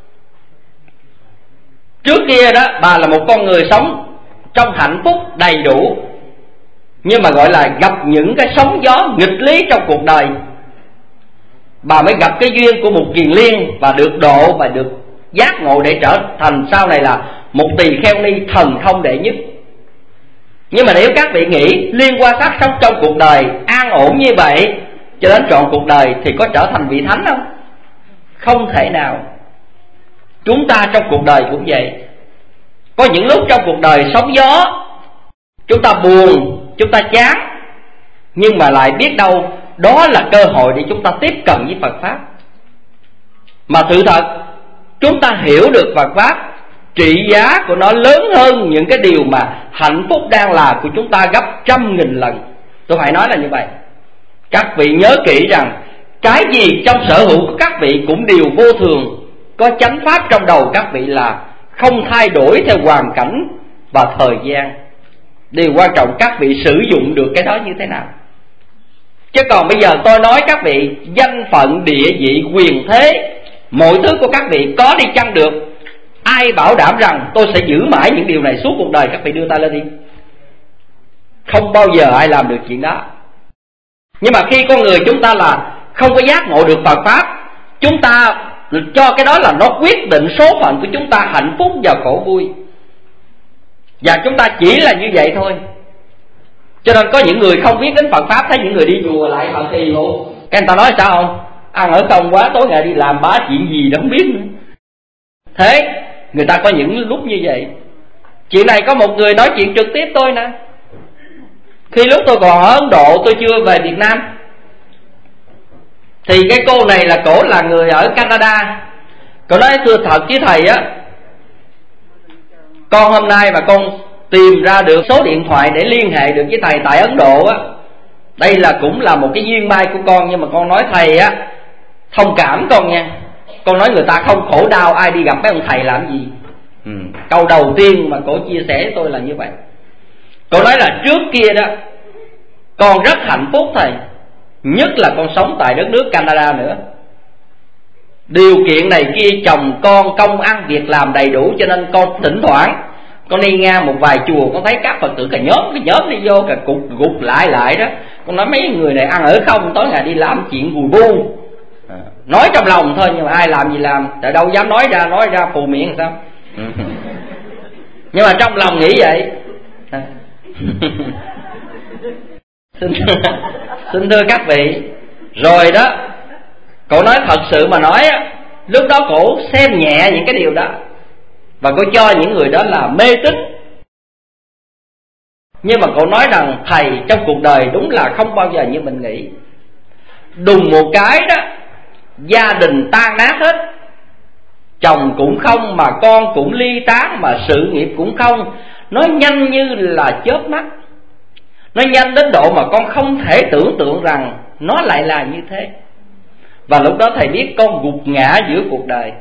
Trước kia đó, bà là một con người sống trong hạnh phúc đầy đủ, nhưng mà gọi là gặp những cái sóng gió nghịch lý trong cuộc đời, bà mới gặp cái duyên của một kiền liên và được độ và được giác ngộ để trở thành sau này là một tỳ kheo ni thần thông đệ nhất. Nhưng mà nếu các vị nghĩ Liên Hoa Sắc sống trong cuộc đời an ổn như vậy cho đến trọn cuộc đời thì có trở thành vị thánh không? Không thể nào. Chúng ta trong cuộc đời cũng vậy. Có những lúc trong cuộc đời sóng gió, chúng ta buồn, chúng ta chán, nhưng mà lại biết đâu đó là cơ hội để chúng ta tiếp cận với Phật Pháp. Mà sự thật chúng ta hiểu được Phật Pháp, trị giá của nó lớn hơn những cái điều mà hạnh phúc đang là của chúng ta gấp trăm nghìn lần. Tôi phải nói là như vậy. Các vị nhớ kỹ rằng cái gì trong sở hữu của các vị cũng đều vô thường. Có chánh pháp trong đầu các vị là không thay đổi theo hoàn cảnh và thời gian. Điều quan trọng các vị sử dụng được cái đó như thế nào. Chứ còn bây giờ tôi nói các vị danh phận, địa vị, quyền thế, mọi thứ của các vị có đi chăng được, ai bảo đảm rằng tôi sẽ giữ mãi những điều này suốt cuộc đời? Các vị đưa tay lên đi. Không bao giờ ai làm được chuyện đó. Nhưng mà khi con người chúng ta là không có giác ngộ được Phật Pháp, chúng ta cho cái đó là nó quyết định số phận của chúng ta hạnh phúc và khổ vui. Và chúng ta chỉ là như vậy thôi. Cho nên có những người không biết đến Phật Pháp, thấy những người đi chùa lại họ kỳ luôn. Cái người ta nói sao không? Ăn ở không quá, tối ngày đi làm bá chuyện gì đâu không biết nữa. Thế người ta có những lúc như vậy. Chuyện này có một người nói chuyện trực tiếp tôi nè. Khi lúc tôi còn ở Ấn Độ, tôi chưa về Việt Nam, thì cái cô này là cổ là người ở Canada. Cổ nói thưa thật với thầy á, con hôm nay mà con tìm ra được số điện thoại để liên hệ được với thầy tại Ấn Độ á, đây là cũng là một cái duyên may của con. Nhưng mà con nói thầy á, thông cảm con nha. Con nói người ta không khổ đau, ai đi gặp mấy ông thầy làm gì. ừ. Câu đầu tiên mà cổ chia sẻ với tôi là như vậy. Cô nói là trước kia đó con rất hạnh phúc thầy, nhất là con sống tại đất nước Canada nữa. Điều kiện này kia, chồng con, công ăn việc làm đầy đủ, cho nên con thỉnh thoảng con đi ngang một vài chùa, con thấy các Phật tử cả nhóm cái nhóm đi vô cả cục gục lại lại đó. Con nói mấy người này ăn ở không, tối ngày đi làm chuyện gùi bu. à, Nói trong lòng thôi nhưng mà ai làm gì làm, tại đâu dám nói ra, nói ra phù miệng sao. Nhưng mà trong lòng nghĩ vậy. à. xin, xin thưa các vị, rồi đó, cổ nói thật sự mà nói á, lúc đó cổ xem nhẹ những cái điều đó và cổ cho những người đó là mê tín. Nhưng mà cổ nói rằng thầy, trong cuộc đời đúng là không bao giờ như mình nghĩ. Đùng một cái đó, gia đình tan nát hết. Chồng cũng không, mà con cũng ly tán, mà sự nghiệp cũng không. Nó nhanh như là chớp mắt. Nó nhanh đến độ mà con không thể tưởng tượng rằng nó lại là như thế. Và lúc đó thầy biết con gục ngã giữa cuộc đời.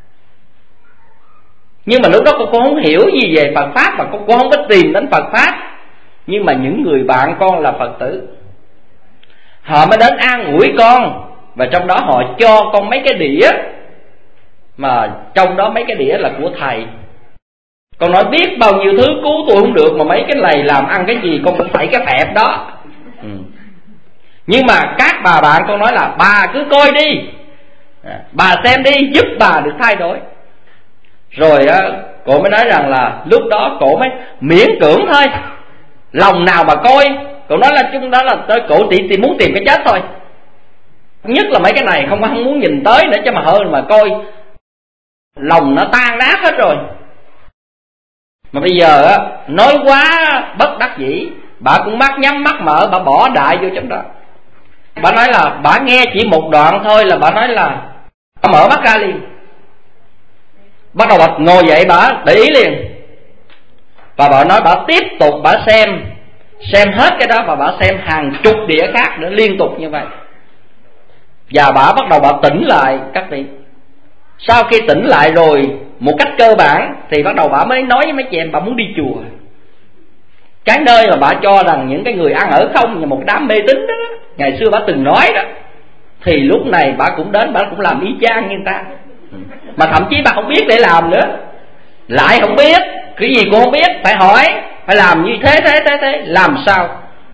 Nhưng mà lúc đó con không hiểu gì về Phật Pháp, và con không có tìm đến Phật Pháp. Nhưng mà những người bạn con là Phật tử, họ mới đến an ủi con. Và trong đó họ cho con mấy cái đĩa, mà trong đó mấy cái đĩa là của thầy. Con nói biết bao nhiêu thứ cứu tôi không được, mà mấy cái này làm ăn cái gì con cũng phải cái phẹp đó. ừ. Nhưng mà các bà bạn con nói là bà cứ coi đi, à, bà xem đi, giúp bà được thay đổi. Rồi á, cổ mới nói rằng là lúc đó cổ mới miễn cưỡng thôi. Lòng nào mà coi. Cổ nói là chúng đó là tới cổ chỉ, chỉ muốn tìm cái chết thôi. Nhất là mấy cái này không không muốn nhìn tới nữa, chứ mà hơn mà coi lòng nó tan nát hết rồi. Mà bây giờ á, nói quá bất đắc dĩ, bà cũng mắt nhắm mắt mở, bà bỏ đại vô trong đó. Bà nói là bà nghe chỉ một đoạn thôi là bà nói là bà mở mắt ra liền. Bắt đầu bà ngồi dậy, bà để ý liền. Và bà nói bà tiếp tục bà xem Xem hết cái đó và bà xem hàng chục đĩa khác nữa, liên tục như vậy. Và bà bắt đầu bà tỉnh lại các vị. Sau khi tỉnh lại rồi một cách cơ bản thì bắt đầu bà mới nói với mấy chị em bà muốn đi chùa. Cái nơi mà bà cho rằng những cái người ăn ở không, như một đám mê tín đó, đó ngày xưa bà từng nói đó, thì lúc này bà cũng đến, bà cũng làm y chang như người ta. Mà thậm chí bà không biết để làm nữa, lại không biết, cái gì cũng không biết, phải hỏi, phải làm như thế thế thế thế, làm sao?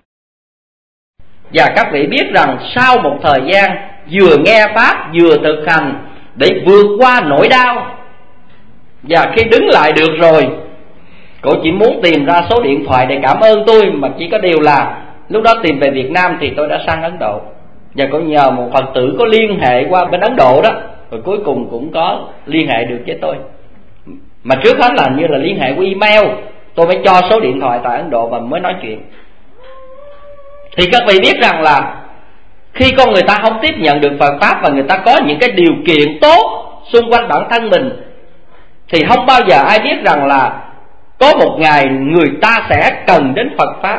Và các vị biết rằng sau một thời gian vừa nghe pháp vừa thực hành để vượt qua nỗi đau, và khi đứng lại được rồi, cô chỉ muốn tìm ra số điện thoại để cảm ơn tôi, mà chỉ có điều là lúc đó tìm về Việt Nam thì tôi đã sang Ấn Độ. Và cô nhờ một Phật tử có liên hệ qua bên Ấn Độ đó, rồi cuối cùng cũng có liên hệ được với tôi. Mà trước hết là như là liên hệ qua email, tôi mới cho số điện thoại tại Ấn Độ và mới nói chuyện. Thì các vị biết rằng là khi con người ta không tiếp nhận được Phật Pháp và người ta có những cái điều kiện tốt xung quanh bản thân mình, thì không bao giờ ai biết rằng là có một ngày người ta sẽ cần đến Phật Pháp.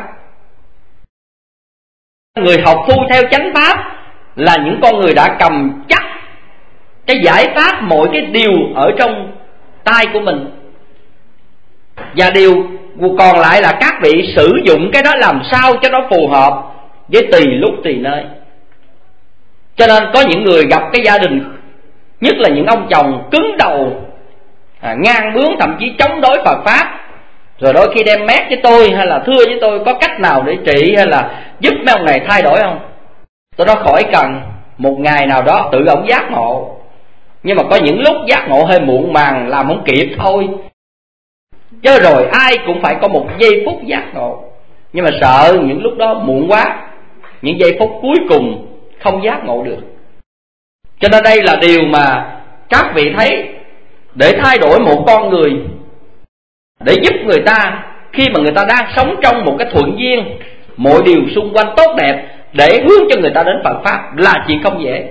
Người học phu theo chánh Pháp là những con người đã cầm chắc cái giải pháp mọi cái điều ở trong tay của mình, và điều còn lại là các vị sử dụng cái đó làm sao cho nó phù hợp với tùy lúc tùy nơi. Cho nên có những người gặp cái gia đình, nhất là những ông chồng cứng đầu, à, ngang bướng, thậm chí chống đối Phật Pháp, rồi đôi khi đem mét với tôi hay là thưa với tôi có cách nào để trị hay là giúp mấy ông này thay đổi không. Tôi nói khỏi cần, một ngày nào đó tự ông giác ngộ. Nhưng mà có những lúc giác ngộ hơi muộn màng, làm không kịp thôi. Chứ rồi ai cũng phải có một giây phút giác ngộ. Nhưng mà sợ những lúc đó muộn quá, những giây phút cuối cùng không giác ngộ được. Cho nên đây là điều mà các vị thấy, để thay đổi một con người, để giúp người ta khi mà người ta đang sống trong một cái thuận duyên, mọi điều xung quanh tốt đẹp, để hướng cho người ta đến Phật Pháp là chuyện không dễ.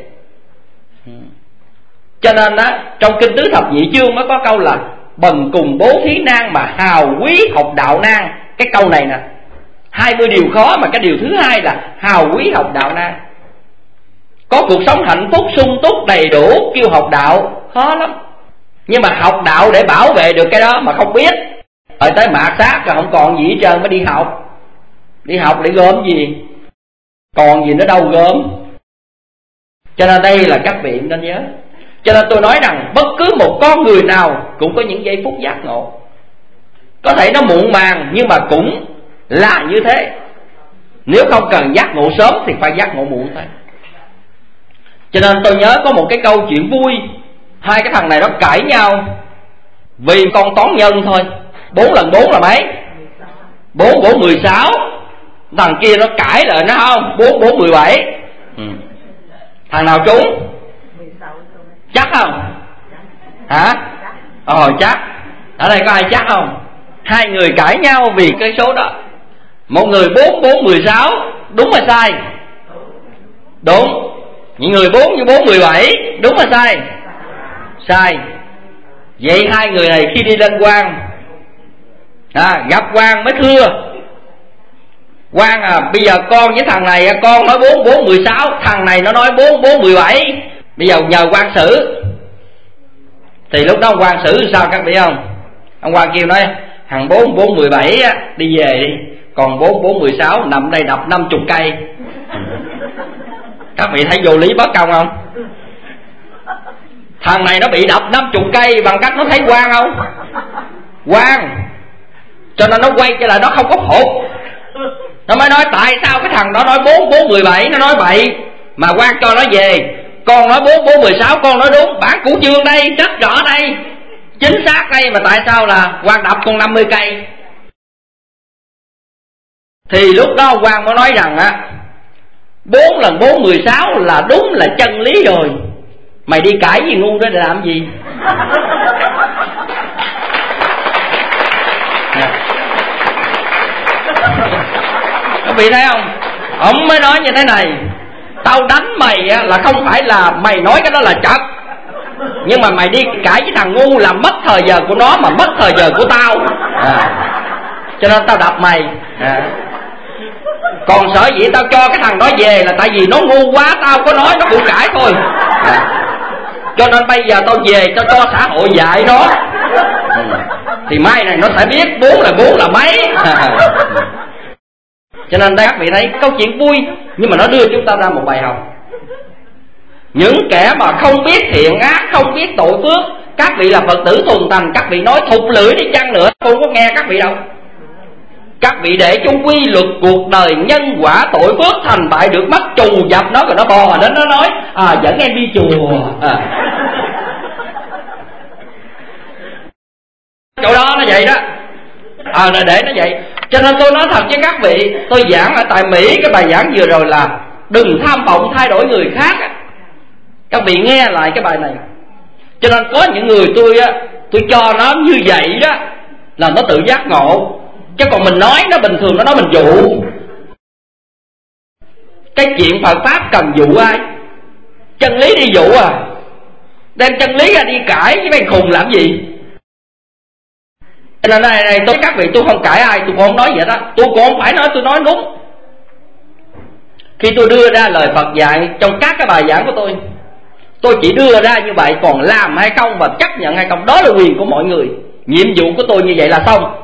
Cho nên á, trong Kinh Tứ Thập Nhị Chương mới có câu là bần cùng bố thí nan mà hào quý học đạo nan. Cái câu này nè, hai mươi điều khó mà cái điều thứ hai là hào quý học đạo nan. Có cuộc sống hạnh phúc sung túc đầy đủ kêu học đạo khó lắm. Nhưng mà học đạo để bảo vệ được cái đó mà không biết, rồi tới mạt sát rồi không còn gì hết trơn mới đi học. Đi học để gom gì, còn gì nữa đâu gom. Cho nên đây là các vị nên nhớ. Cho nên tôi nói rằng bất cứ một con người nào cũng có những giây phút giác ngộ. Có thể nó muộn màng nhưng mà cũng là như thế. Nếu không cần giác ngộ sớm thì phải giác ngộ muộn thôi. Cho nên tôi nhớ có một cái câu chuyện vui. Hai cái thằng này nó cãi nhau vì con toán nhân thôi. Bốn lần bốn là mấy? Bốn bốn mười sáu. Thằng kia nó cãi lại nó không, bốn bốn mười bảy. ừ. Thằng nào trúng? Chắc không? Hả? Ờ chắc. Ở đây có ai chắc không? Hai người cãi nhau vì cái số đó. Một người bốn bốn mười sáu. Đúng hay sai? Đúng. Những người bốn như bốn mười bảy. Đúng hay sai? Sai. Vậy hai người này khi đi lên quan, à, gặp quan mới thưa quan à, bây giờ con với thằng này con nói bốn bốn mười sáu, thằng này nó nói bốn bốn mười bảy, bây giờ nhờ quan xử. Thì lúc đó ông quan xử sao các biết không? Ông quan kêu nói thằng bốn bốn mười bảy đi về đi, còn bốn bốn mười sáu nằm đây đập năm chục cây. Các vị thấy vô lý bất công không? Thằng này nó bị đập năm chục cây bằng cách nó thấy quan không? Quan. Cho nên nó quay trở lại, nó không có phục. Nó mới nói tại sao cái thằng đó nói bốn bốn mười bảy nó nói bậy mà quan cho nó về, con nói bốn bốn mười sáu con nói đúng, bản củ chương đây rất rõ đây, chính xác đây, mà tại sao là quan đập con năm mươi cây? Thì lúc đó quan mới nói rằng á, bốn lần bốn mười sáu là đúng là chân lý rồi, mày đi cãi gì ngu đó để làm gì? Các vị thấy không? Ông mới nói như thế này, Tao đánh mày á, là không phải là mày nói cái đó là trật, nhưng mà mày đi cãi với thằng ngu là mất thời giờ của nó mà mất thời giờ của tao, à, cho nên tao đập mày. à. Còn sở dĩ tao cho cái thằng đó về là tại vì nó ngu quá, tao có nói nó cũng cãi thôi, à. Cho nên bây giờ tao về tao cho xã hội dạy nó, ừ. Thì mai này nó sẽ biết bốn là bốn là mấy, à. Cho nên các vị thấy câu chuyện vui, nhưng mà nó đưa chúng ta ra một bài học. Những kẻ mà không biết thiện ác, không biết tội phước, các vị là Phật tử thuần thành, các vị nói thục lưỡi đi chăng nữa không có nghe các vị đâu. Các vị để cho quy luật cuộc đời, nhân quả, tội phước, thành bại được mất trù dập nó, rồi nó bò đến nó nói à dẫn em đi chùa, à. Chỗ đó nó vậy đó, à, để nó vậy. Cho nên tôi nói thật với các vị, tôi giảng ở tại Mỹ cái bài giảng vừa rồi là đừng tham vọng thay đổi người khác. Các vị nghe lại cái bài này. Cho nên có những người tôi á, tôi cho nó như vậy đó là nó tự giác ngộ. Chứ còn mình nói nó bình thường, nó nói mình dụ. Cái chuyện Phật Pháp cần dụ ai? Chân lý đi dụ à? Đem chân lý ra đi cãi với mấy khùng làm gì? Nên này, này tôi các vị, tôi không cãi ai, tôi cũng không nói vậy đó. Tôi cũng không phải nói tôi nói đúng. Khi tôi đưa ra lời Phật dạy trong các cái bài giảng của tôi, tôi chỉ đưa ra như vậy, còn làm hay không và chấp nhận hay không đó là quyền của mọi người. Nhiệm vụ của tôi như vậy là xong.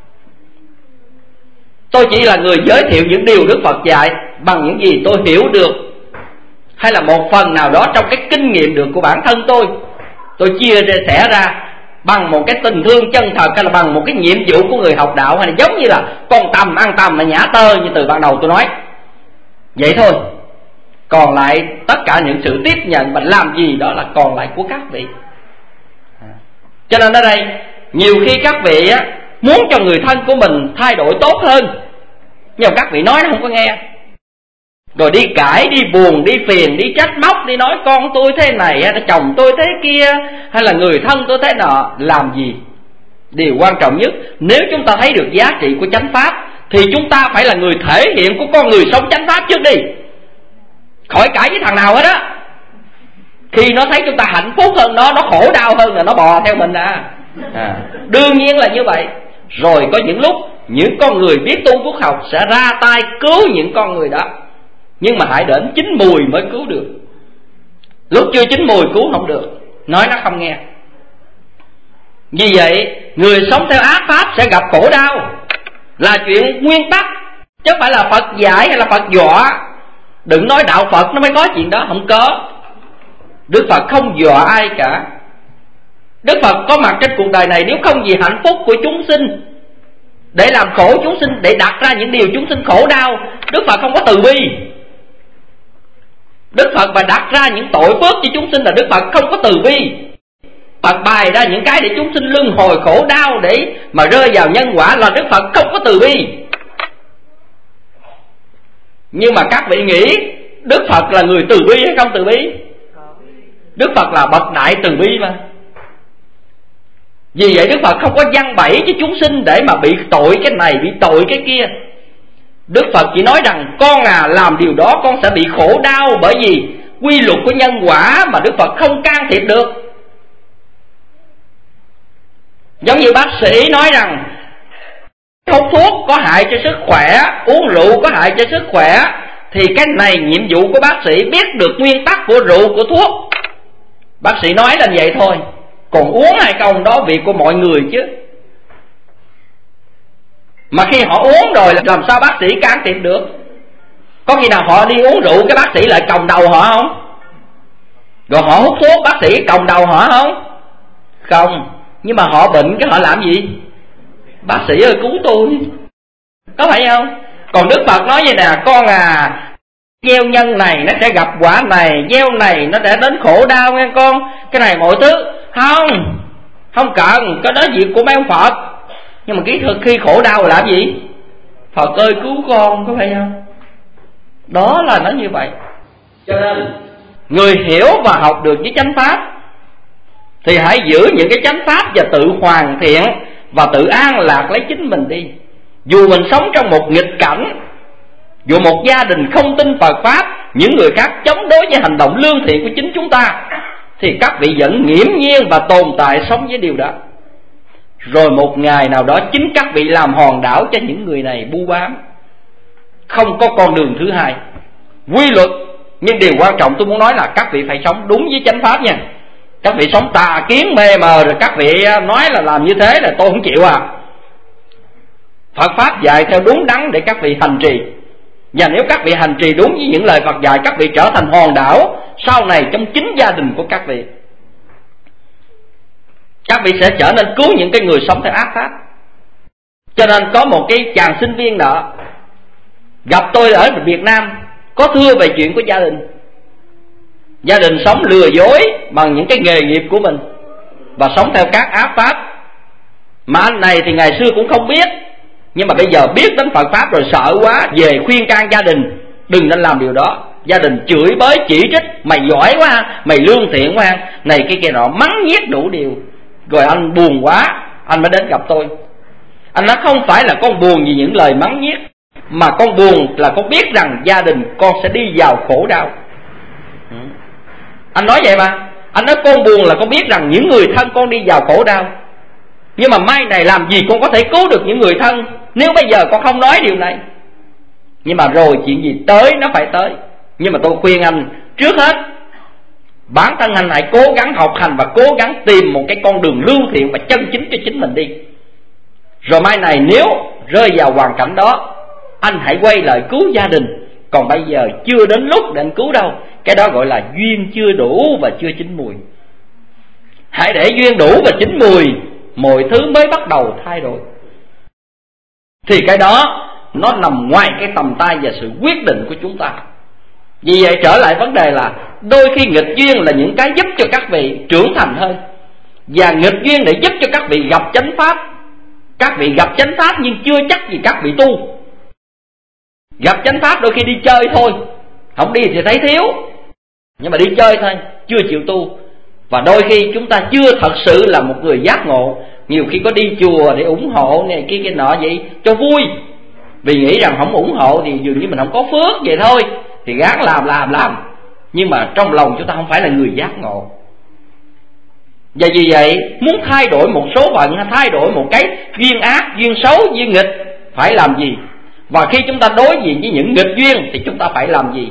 Tôi chỉ là người giới thiệu những điều Đức Phật dạy bằng những gì tôi hiểu được, hay là một phần nào đó trong cái kinh nghiệm được của bản thân tôi. Tôi chia sẻ ra bằng một cái tình thương chân thật, hay là bằng một cái nhiệm vụ của người học đạo, hay là giống như là con tầm ăn tầm mà nhả tơ như từ ban đầu tôi nói. Vậy thôi. Còn lại tất cả những sự tiếp nhận và làm gì đó là còn lại của các vị. Cho nên ở đây nhiều khi các vị á, muốn cho người thân của mình thay đổi tốt hơn, nhưng mà các vị nói nó không có nghe, rồi đi cãi, đi buồn, đi phiền, đi trách móc, đi nói con tôi thế này, hay là chồng tôi thế kia, hay là người thân tôi thế nọ. Làm gì? Điều quan trọng nhất, nếu chúng ta thấy được giá trị của chánh pháp thì chúng ta phải là người thể hiện của con người sống chánh pháp trước đi. Khỏi cãi với thằng nào hết á. Khi nó thấy chúng ta hạnh phúc hơn nó, nó khổ đau hơn là nó bò theo mình à. à Đương nhiên là như vậy. Rồi có những lúc những con người biết tu phước học sẽ ra tay cứu những con người đó, nhưng mà hãy đến chín mùi mới cứu được. Lúc chưa chín mùi cứu không được, nói nó không nghe. Vì vậy người sống theo ác pháp sẽ gặp khổ đau, là chuyện nguyên tắc, chứ không phải là Phật dạy hay là Phật dọa. Đừng nói đạo Phật nó mới có chuyện đó, không có. Đức Phật không dọa ai cả. Đức Phật có mặt trên cuộc đời này nếu không vì hạnh phúc của chúng sinh, để làm khổ chúng sinh, để đặt ra những điều chúng sinh khổ đau. Đức Phật không có từ bi. Đức Phật mà đặt ra những tội phước cho chúng sinh là Đức Phật không có từ bi. Phật bày ra những cái để chúng sinh luân hồi khổ đau, để mà rơi vào nhân quả là Đức Phật không có từ bi. Nhưng mà các vị nghĩ Đức Phật là người từ bi hay không từ bi? Đức Phật là bậc đại từ bi mà. Vì vậy Đức Phật không có giăng bẫy cho chúng sinh để mà bị tội cái này, bị tội cái kia. Đức Phật chỉ nói rằng con à, làm điều đó con sẽ bị khổ đau, bởi vì quy luật của nhân quả mà Đức Phật không can thiệp được. Giống như bác sĩ nói rằng hút thuốc có hại cho sức khỏe, uống rượu có hại cho sức khỏe, thì cái này nhiệm vụ của bác sĩ biết được nguyên tắc của rượu, của thuốc. Bác sĩ nói lên vậy thôi, còn uống hay không đó việc của mọi người chứ. Mà khi họ uống rồi làm sao bác sĩ can thiệp được? Có khi nào họ đi uống rượu cái bác sĩ lại còng đầu họ không? Rồi họ hút thuốc bác sĩ còng đầu họ không? Không. Nhưng mà họ bệnh cái họ làm gì? Bác sĩ ơi cứu tôi, có phải không? Còn Đức Phật nói vậy nè, con à, gieo nhân này nó sẽ gặp quả này, gieo này nó sẽ đến khổ đau nghe con. Cái này mọi thứ không, không cần, cái đó việc của mấy ông Phật. Nhưng mà cái khi khổ đau là làm gì? Phật ơi cứu con, có phải không? Đó là nó như vậy. Cho nên người hiểu và học được với chánh pháp thì hãy giữ những cái chánh pháp và tự hoàn thiện và tự an lạc lấy chính mình đi. Dù mình sống trong một nghịch cảnh, dù một gia đình không tin Phật Pháp, những người khác chống đối với hành động lương thiện của chính chúng ta, thì các vị vẫn nghiễm nhiên và tồn tại sống với điều đó. Rồi một ngày nào đó chính các vị làm hòn đảo cho những người này bu bám. Không có con đường thứ hai. Quy luật. Nhưng điều quan trọng tôi muốn nói là các vị phải sống đúng với chánh pháp nha. Các vị sống tà kiến mê mờ rồi các vị nói là làm như thế là tôi không chịu à. Phật pháp dạy theo đúng đắn để các vị hành trì. Và nếu các vị hành trì đúng với những lời Phật dạy, các vị trở thành hòn đảo sau này trong chính gia đình của các vị. Các vị sẽ trở nên cứu những cái người sống theo ác pháp. Cho nên có một cái chàng sinh viên đó gặp tôi ở Việt Nam, có thưa về chuyện của gia đình. Gia đình sống lừa dối bằng những cái nghề nghiệp của mình và sống theo các ác pháp. Mà anh này thì ngày xưa cũng không biết, nhưng mà bây giờ biết đến Phật pháp rồi sợ quá, về khuyên can gia đình đừng nên làm điều đó. Gia đình chửi bới chỉ trích: mày giỏi quá, mày lương thiện quá, này cái kia nọ, mắng nhiếc đủ điều. Rồi anh buồn quá, anh mới đến gặp tôi. Anh nói không phải là con buồn vì những lời mắng nhiếc, mà con buồn là con biết rằng gia đình con sẽ đi vào khổ đau. Anh nói vậy mà. Anh nói con buồn là con biết rằng những người thân con đi vào khổ đau, nhưng mà mai này làm gì con có thể cứu được những người thân nếu bây giờ con không nói điều này. Nhưng mà rồi chuyện gì tới nó phải tới. Nhưng mà tôi khuyên anh, trước hết bản thân anh hãy cố gắng học hành và cố gắng tìm một cái con đường lương thiện và chân chính cho chính mình đi. Rồi mai này nếu rơi vào hoàn cảnh đó, anh hãy quay lại cứu gia đình. Còn bây giờ chưa đến lúc để anh cứu đâu. Cái đó gọi là duyên chưa đủ và chưa chín mùi. Hãy để duyên đủ và chín mùi, mọi thứ mới bắt đầu thay đổi. Thì cái đó nó nằm ngoài cái tầm tay và sự quyết định của chúng ta. Vì vậy trở lại vấn đề là đôi khi nghịch duyên là những cái giúp cho các vị trưởng thành hơn, và nghịch duyên để giúp cho các vị gặp chánh pháp. Các vị gặp chánh pháp nhưng chưa chắc gì các vị tu. Gặp chánh pháp đôi khi đi chơi thôi, không đi thì thấy thiếu, nhưng mà đi chơi thôi, chưa chịu tu. Và đôi khi chúng ta chưa thật sự là một người giác ngộ. Nhiều khi có đi chùa để ủng hộ này kia kia nọ vậy cho vui, vì nghĩ rằng không ủng hộ thì dường như mình không có phước vậy thôi, thì gắng làm làm làm. Nhưng mà trong lòng chúng ta không phải là người giác ngộ. Và vì vậy muốn thay đổi một số phận, thay đổi một cái duyên ác, duyên xấu, duyên nghịch, phải làm gì? Và khi chúng ta đối diện với những nghịch duyên thì chúng ta phải làm gì?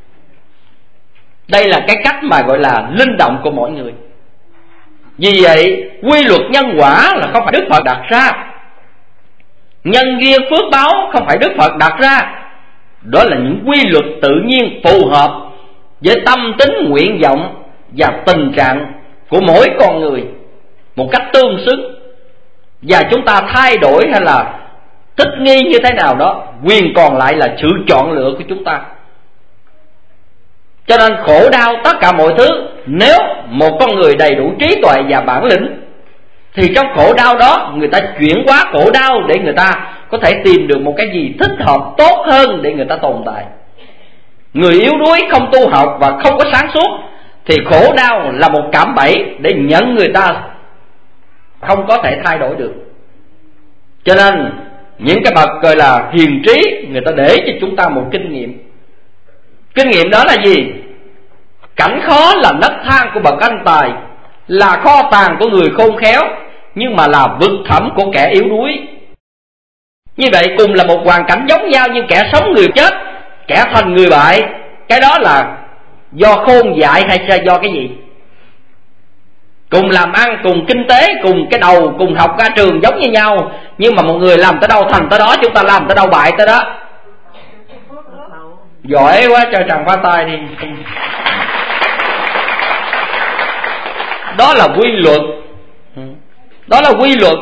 Đây là cái cách mà gọi là linh động của mỗi người. Vì vậy quy luật nhân quả là không phải Đức Phật đặt ra, nhân duyên phước báo không phải Đức Phật đặt ra. Đó là những quy luật tự nhiên phù hợp với tâm tính, nguyện vọng và tình trạng của mỗi con người một cách tương xứng. Và chúng ta thay đổi hay là thích nghi như thế nào đó, quyền còn lại là sự chọn lựa của chúng ta. Cho nên khổ đau tất cả mọi thứ, nếu một con người đầy đủ trí tuệ và bản lĩnh thì trong khổ đau đó người ta chuyển hóa khổ đau để người ta có thể tìm được một cái gì thích hợp tốt hơn để người ta tồn tại. Người yếu đuối không tu học và không có sáng suốt thì khổ đau là một cạm bẫy để nhận người ta không có thể thay đổi được. Cho nên những cái bậc gọi là hiền trí, người ta để cho chúng ta một kinh nghiệm. Kinh nghiệm đó là gì? Cảnh khó là nấc thang của bậc anh tài, là kho tàng của người khôn khéo, nhưng mà là vực thẳm của kẻ yếu đuối. Như vậy cùng là một hoàn cảnh giống nhau, nhưng kẻ sống người chết, kẻ thành người bại. Cái đó là do khôn dại hay là do cái gì? Cùng làm ăn, cùng kinh tế, cùng cái đầu, cùng học ra trường giống như nhau, nhưng mà một người làm tới đâu thành tới đó, chúng ta làm tới đâu bại tới đó. Giỏi quá, cho tràng phá tay đi. Đó là quy luật. Đó là quy luật.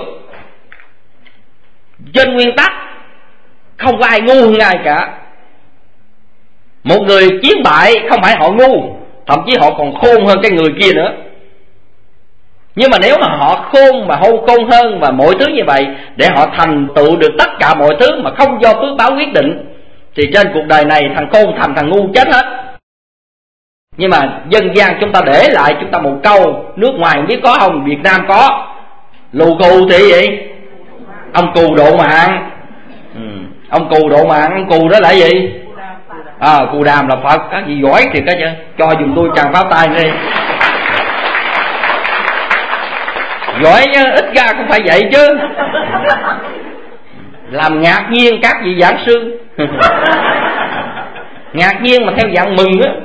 Trên nguyên tắc không có ai ngu hơn ai cả. Một người chiến bại không phải họ ngu, thậm chí họ còn khôn hơn cái người kia nữa. Nhưng mà nếu mà họ khôn mà hô khôn hơn và mọi thứ như vậy, để họ thành tựu được tất cả mọi thứ mà không do phước báo quyết định, thì trên cuộc đời này thằng khôn thành thằng ngu chết hết. Nhưng mà dân gian chúng ta để lại chúng ta một câu, nước ngoài không biết có không, Việt Nam có. Lù cù thì gì? Ông cù độ mạng. ừ. Ông cù độ mạng, ông cù đó là gì? À, Cù Đàm là Phật, các vị giỏi thì cái chứ, cho dùng tôi tràng pháo tay đi. Giỏi chứ, ít ra cũng phải vậy chứ. Làm ngạc nhiên các vị giảng sư. Ngạc nhiên mà theo dạng mừng á.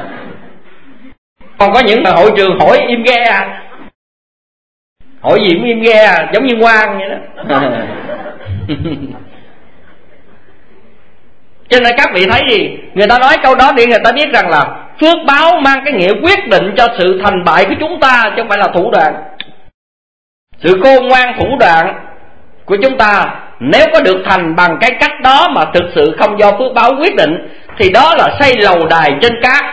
Còn có những mà hội trường hỏi im ghe à, hỏi gì cũng im ghe à, giống như ngoan vậy đó. Cho nên các vị thấy gì, người ta nói câu đó để người ta biết rằng là phước báo mang cái nghĩa quyết định cho sự thành bại của chúng ta, chứ không phải là thủ đoạn. Sự khôn ngoan thủ đoạn của chúng ta nếu có được thành bằng cái cách đó mà thực sự không do phước báo quyết định, thì đó là xây lầu đài trên cát,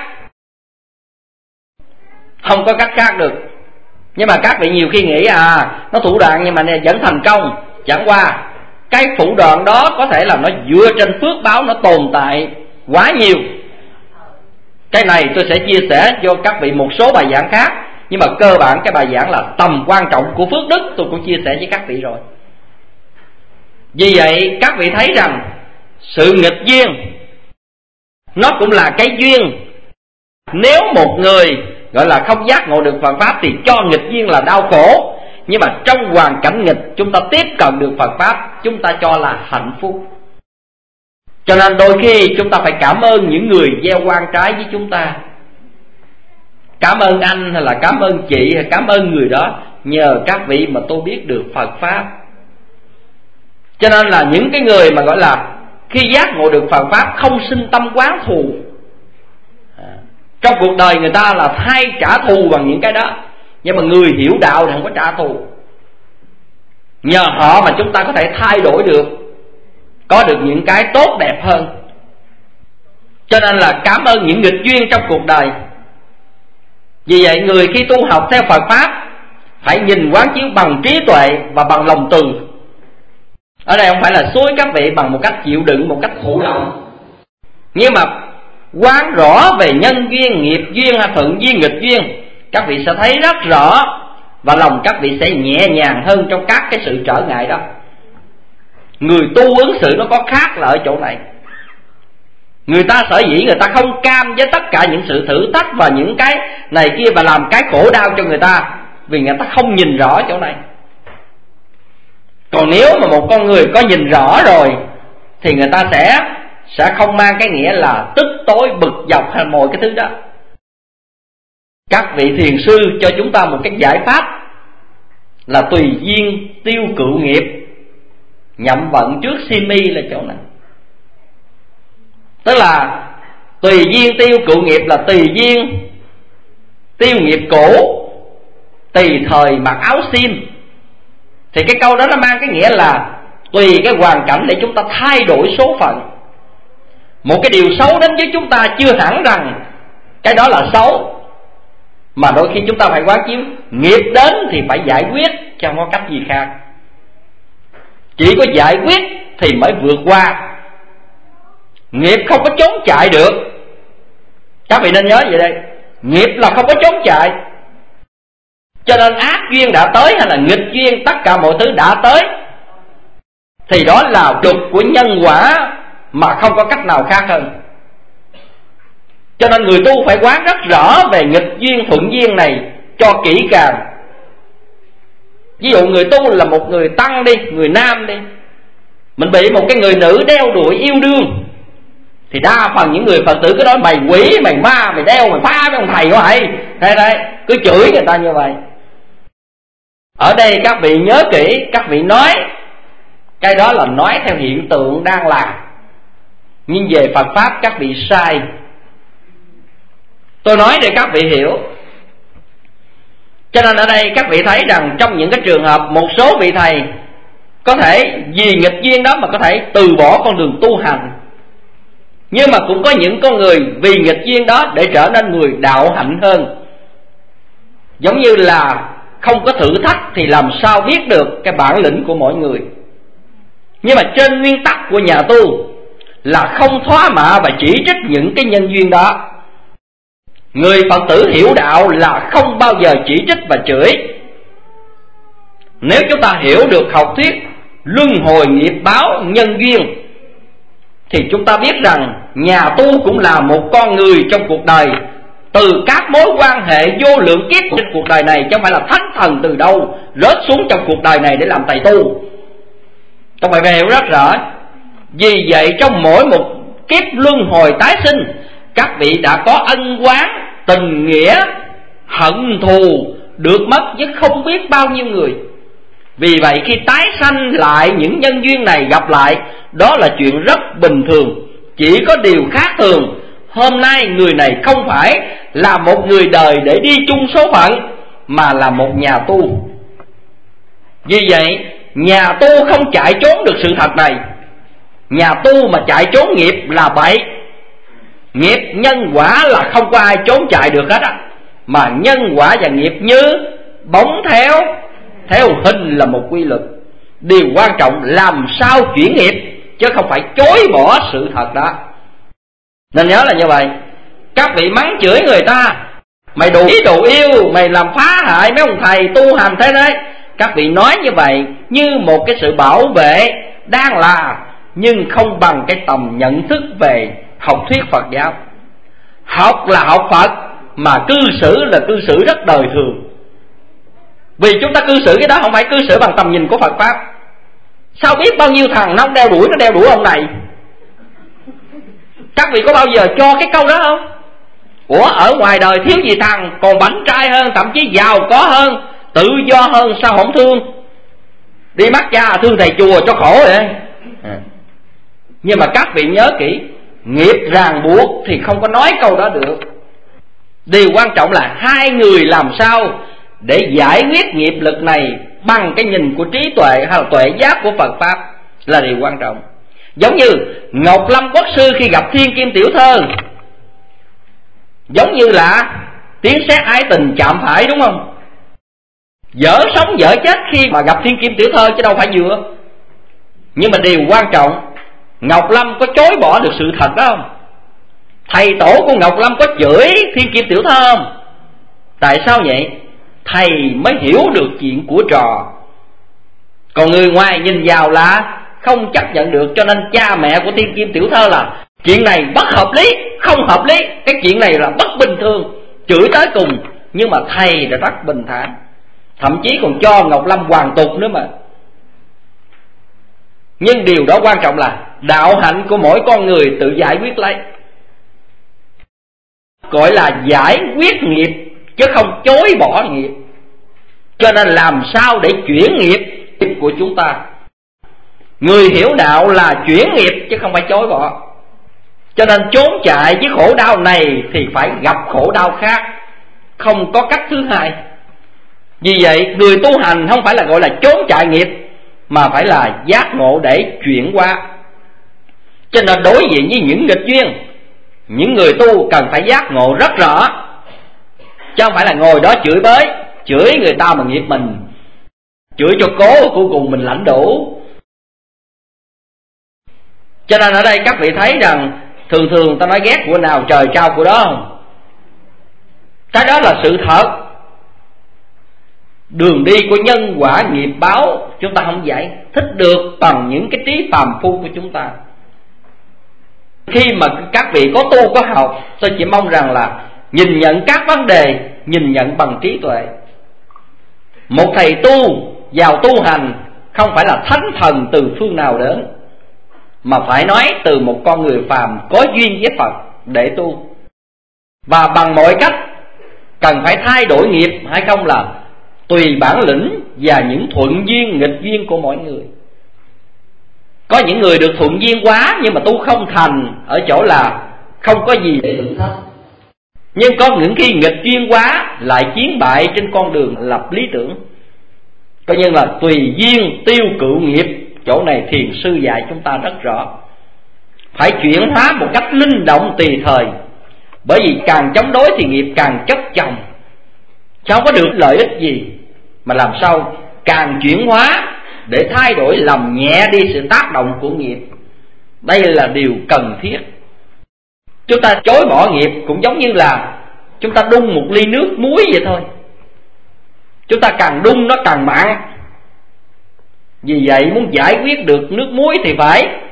không có cách khác được. Nhưng mà các vị nhiều khi nghĩ à, nó thủ đoạn nhưng mà vẫn thành công. Chẳng qua cái thủ đoạn đó có thể là nó dựa trên phước báo, nó tồn tại quá nhiều. Cái này tôi sẽ chia sẻ cho các vị một số bài giảng khác, nhưng mà cơ bản cái bài giảng là tầm quan trọng của phước đức tôi cũng chia sẻ với các vị rồi. Vì vậy các vị thấy rằng sự nghịch duyên nó cũng là cái duyên. Nếu một người gọi là không giác ngộ được Phật Pháp thì cho nghịch duyên là đau khổ, nhưng mà trong hoàn cảnh nghịch chúng ta tiếp cận được Phật Pháp, chúng ta cho là hạnh phúc. Cho nên đôi khi chúng ta phải cảm ơn những người gieo oan trái với chúng ta. Cảm ơn anh hay là cảm ơn chị hay cảm ơn người đó, nhờ các vị mà tôi biết được Phật Pháp. Cho nên là những cái người mà gọi là khi giác ngộ được Phật Pháp không sinh tâm quán thù. Trong cuộc đời người ta là hay trả thù bằng những cái đó, nhưng mà người hiểu đạo thì không có trả thù. Nhờ họ mà chúng ta có thể thay đổi được, có được những cái tốt đẹp hơn. Cho nên là cảm ơn những nghịch duyên trong cuộc đời. Vì vậy người khi tu học theo Phật Pháp phải nhìn quán chiếu bằng trí tuệ và bằng lòng từ. Ở đây không phải là xúi các vị bằng một cách chịu đựng, một cách thụ động, nhưng mà quán rõ về nhân duyên, nghiệp duyên hay thuận duyên, nghịch duyên, các vị sẽ thấy rất rõ, và lòng các vị sẽ nhẹ nhàng hơn trong các cái sự trở ngại đó. Người tu ứng xử nó có khác là ở chỗ này. Người ta sở dĩ người ta không cam với tất cả những sự thử thách và những cái này kia và làm cái khổ đau cho người ta, vì người ta không nhìn rõ chỗ này. Còn nếu mà một con người có nhìn rõ rồi thì người ta sẽ sẽ không mang cái nghĩa là tức tối, bực dọc hay mọi cái thứ đó. Các vị thiền sư cho chúng ta một cái giải pháp là tùy duyên tiêu cựu nghiệp, nhậm vận trước si mi là chỗ này. Tức là tùy duyên tiêu cựu nghiệp là tùy duyên tiêu nghiệp cũ, tùy thời mặc áo sim. Thì cái câu đó nó mang cái nghĩa là tùy cái hoàn cảnh để chúng ta thay đổi số phận. Một cái điều xấu đến với chúng ta chưa hẳn rằng cái đó là xấu, mà đôi khi chúng ta phải quán chiếu nghiệp đến thì phải giải quyết, chứ không có cách gì khác. Chỉ có giải quyết thì mới vượt qua. Nghiệp không có trốn chạy được. Các vị nên nhớ vậy đây, nghiệp là không có trốn chạy. Cho nên ác duyên đã tới hay là nghịch duyên, tất cả mọi thứ đã tới thì đó là luật của nhân quả mà không có cách nào khác hơn. Cho nên người tu phải quán rất rõ về nghịch duyên thuận duyên này cho kỹ càng. Ví dụ người tu là một người tăng đi, người nam đi, mình bị một cái người nữ đeo đuổi yêu đương, thì đa phần những người Phật tử cứ nói mày quỷ, mày ma, mày đeo, mày phá với ông thầy của mày, đây đây, cứ chửi người ta như vậy. Ở đây các vị nhớ kỹ, các vị nói cái đó là nói theo hiện tượng đang làm, nhưng về Phật Pháp các vị sai. Tôi nói để các vị hiểu. Cho nên ở đây các vị thấy rằng trong những cái trường hợp một số vị thầy có thể vì nghịch duyên đó mà có thể từ bỏ con đường tu hành, nhưng mà cũng có những con người vì nghịch duyên đó để trở nên người đạo hạnh hơn. Giống như là không có thử thách thì làm sao biết được cái bản lĩnh của mỗi người. Nhưng mà trên nguyên tắc của nhà tu là không thoá mạ và chỉ trích những cái nhân duyên đó. Người Phật tử hiểu đạo là không bao giờ chỉ trích và chửi. Nếu chúng ta hiểu được học thuyết luân hồi nghiệp báo nhân duyên thì chúng ta biết rằng nhà tu cũng là một con người trong cuộc đời, từ các mối quan hệ vô lượng kiếp trên cuộc đời này, chứ không phải là thánh thần từ đâu rớt xuống trong cuộc đời này để làm thầy tu. Các bạn phải hiểu rất rõ. Vì vậy trong mỗi một kiếp luân hồi tái sinh, các vị đã có ân oán, tình nghĩa, hận thù được mất với không biết bao nhiêu người. Vì vậy khi tái sanh lại, những nhân duyên này gặp lại, đó là chuyện rất bình thường. Chỉ có điều khác thường, hôm nay người này không phải là một người đời để đi chung số phận, mà là một nhà tu. Vì vậy nhà tu không chạy trốn được sự thật này. Nhà tu mà chạy trốn nghiệp là bậy. Nghiệp nhân quả là không có ai trốn chạy được hết á. Mà nhân quả và nghiệp như bóng theo theo hình là một quy luật. Điều quan trọng làm sao chuyển nghiệp, chứ không phải chối bỏ sự thật đó. Nên nhớ là như vậy. Các vị mắng chửi người ta, mày đủ ý đủ yêu, mày làm phá hại mấy ông thầy tu hành thế đấy. Các vị nói như vậy như một cái sự bảo vệ đang là, nhưng không bằng cái tầm nhận thức về học thuyết Phật giáo. Học là học Phật, mà cư xử là cư xử rất đời thường. Vì chúng ta cư xử cái đó không phải cư xử bằng tầm nhìn của Phật Pháp. Sao biết bao nhiêu thằng nó đeo đuổi, nó đeo đuổi ông này. Các vị có bao giờ cho cái câu đó không? Ủa, ở ngoài đời thiếu gì thằng còn bảnh trai hơn, thậm chí giàu có hơn, tự do hơn, sao không thương? Đi bắt cha thương thầy chùa cho khổ vậy. À. Nhưng mà các vị nhớ kỹ, nghiệp ràng buộc thì không có nói câu đó được. Điều quan trọng là hai người làm sao để giải quyết nghiệp lực này bằng cái nhìn của trí tuệ hay là tuệ giác của Phật Pháp là điều quan trọng. Giống như Ngọc Lâm Quốc Sư khi gặp Thiên Kim Tiểu Thơ, giống như là tiếng sét ái tình chạm phải, đúng không? Dở sống dở chết khi mà gặp Thiên Kim Tiểu Thơ chứ đâu phải vừa. Nhưng mà điều quan trọng, Ngọc Lâm có chối bỏ được sự thật đó không? Thầy tổ của Ngọc Lâm có chửi Thiên Kim Tiểu Thơ không? Tại sao vậy? Thầy mới hiểu được chuyện của trò. Còn người ngoài nhìn vào là không chấp nhận được. Cho nên cha mẹ của Thiên Kim Tiểu Thơ là chuyện này bất hợp lý, không hợp lý, cái chuyện này là bất bình thường, chửi tới cùng. Nhưng mà thầy đã rất bình thản, thậm chí còn cho Ngọc Lâm hoàn tục nữa mà. Nhưng điều đó quan trọng là đạo hạnh của mỗi con người tự giải quyết lấy, gọi là giải quyết nghiệp chứ không chối bỏ nghiệp. Cho nên làm sao để chuyển nghiệp của chúng ta? Người hiểu đạo là chuyển nghiệp chứ không phải chối bỏ. Cho nên trốn chạy với khổ đau này thì phải gặp khổ đau khác, không có cách thứ hai. Vì vậy người tu hành không phải là gọi là trốn chạy nghiệp, mà phải là giác ngộ để chuyển qua. Cho nên đối diện với những nghịch duyên, những người tu cần phải giác ngộ rất rõ, chứ không phải là ngồi đó chửi bới, chửi người ta mà nghiệp mình, chửi cho cố cuối cùng mình lãnh đủ. Cho nên ở đây các vị thấy rằng thường thường ta nói ghét của nào trời trao của đó không? Cái đó là sự thật. Đường đi của nhân quả nghiệp báo chúng ta không giải thích được bằng những cái trí phàm phu của chúng ta. Khi mà các vị có tu có học, tôi chỉ mong rằng là nhìn nhận các vấn đề, nhìn nhận bằng trí tuệ. Một thầy tu vào tu hành không phải là thánh thần từ phương nào đến, mà phải nói từ một con người phàm có duyên với Phật để tu. Và bằng mọi cách cần phải thay đổi nghiệp hay không là tùy bản lĩnh và những thuận duyên nghịch duyên của mỗi người. Có những người được thuận duyên quá nhưng mà tu không thành, ở chỗ là không có gì để thử thách. Nhưng có những khi nghịch duyên quá lại chiến bại trên con đường lập lý tưởng. Coi như là tùy duyên tiêu cựu nghiệp. Chỗ này thiền sư dạy chúng ta rất rõ, phải chuyển hóa một cách linh động tùy thời. Bởi vì càng chống đối thì nghiệp càng chất chồng, chứ không có được lợi ích gì. Mà làm sao càng chuyển hóa để thay đổi, làm nhẹ đi sự tác động của nghiệp. Đây là điều cần thiết. Chúng ta chối bỏ nghiệp cũng giống như là chúng ta đun một ly nước muối vậy thôi. Chúng ta càng đun nó càng mặn. Vì vậy muốn giải quyết được nước muối thì phải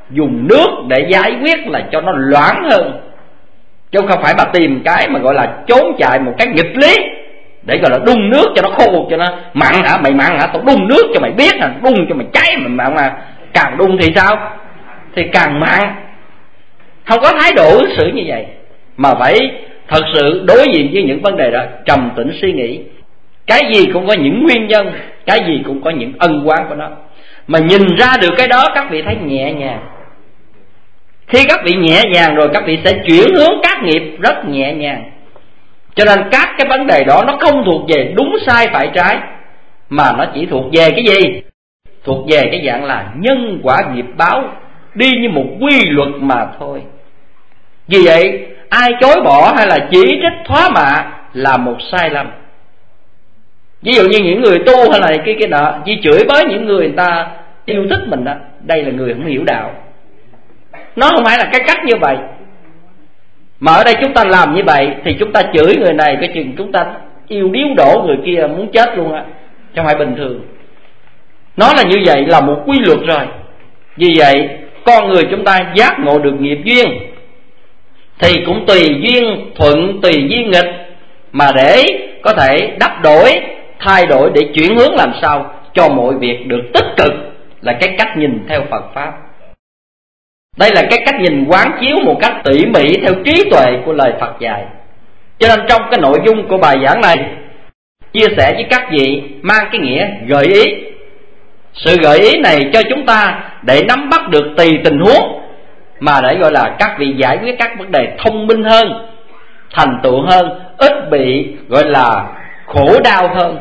dùng nước để giải quyết là cho nó loãng hơn, chứ không phải mà tìm cái mà gọi là trốn chạy một cái nghịch lý để gọi là đun nước cho nó khô, cho nó mặn hả, mày mặn hả, tao đun nước cho mày biết hả, đun cho mày cháy mà mặn, mà càng đun thì sao, thì càng mặn. Không có thái độ ứng xử như vậy, mà phải thật sự đối diện với những vấn đề đó trầm tĩnh suy nghĩ. Cái gì cũng có những nguyên nhân, cái gì cũng có những ân oán của nó, mà nhìn ra được cái đó các vị thấy nhẹ nhàng. Khi các vị nhẹ nhàng rồi, các vị sẽ chuyển hướng các nghiệp rất nhẹ nhàng. Cho nên các cái vấn đề đó nó không thuộc về đúng sai phải trái, mà nó chỉ thuộc về cái gì? Thuộc về cái dạng là nhân quả nghiệp báo, đi như một quy luật mà thôi. Vì vậy ai chối bỏ hay là chỉ trích thoá mạ là một sai lầm. Ví dụ như những người tu hay là cái cái nọ, chỉ chửi bới những người, người ta yêu thích mình đó, đây là người không hiểu đạo. Nó không phải là cái cách như vậy. Mà ở đây chúng ta làm như vậy thì chúng ta chửi người này, cái chừng chúng ta yêu điếu đổ người kia muốn chết luôn á, chứ không phải bình thường. Nó là như vậy, là một quy luật rồi. Vì vậy con người chúng ta giác ngộ được nghiệp duyên thì cũng tùy duyên thuận tùy duyên nghịch mà để có thể đắp đổi, thay đổi, để chuyển hướng làm sao cho mọi việc được tích cực, là cái cách nhìn theo Phật Pháp. Đây là cái cách nhìn quán chiếu một cách tỉ mỉ theo trí tuệ của lời Phật dạy. Cho nên trong cái nội dung của bài giảng này chia sẻ với các vị mang cái nghĩa gợi ý. Sự gợi ý này cho chúng ta để nắm bắt được tùy tình huống, mà để gọi là các vị giải quyết các vấn đề thông minh hơn, thành tựu hơn, ít bị gọi là khổ đau hơn.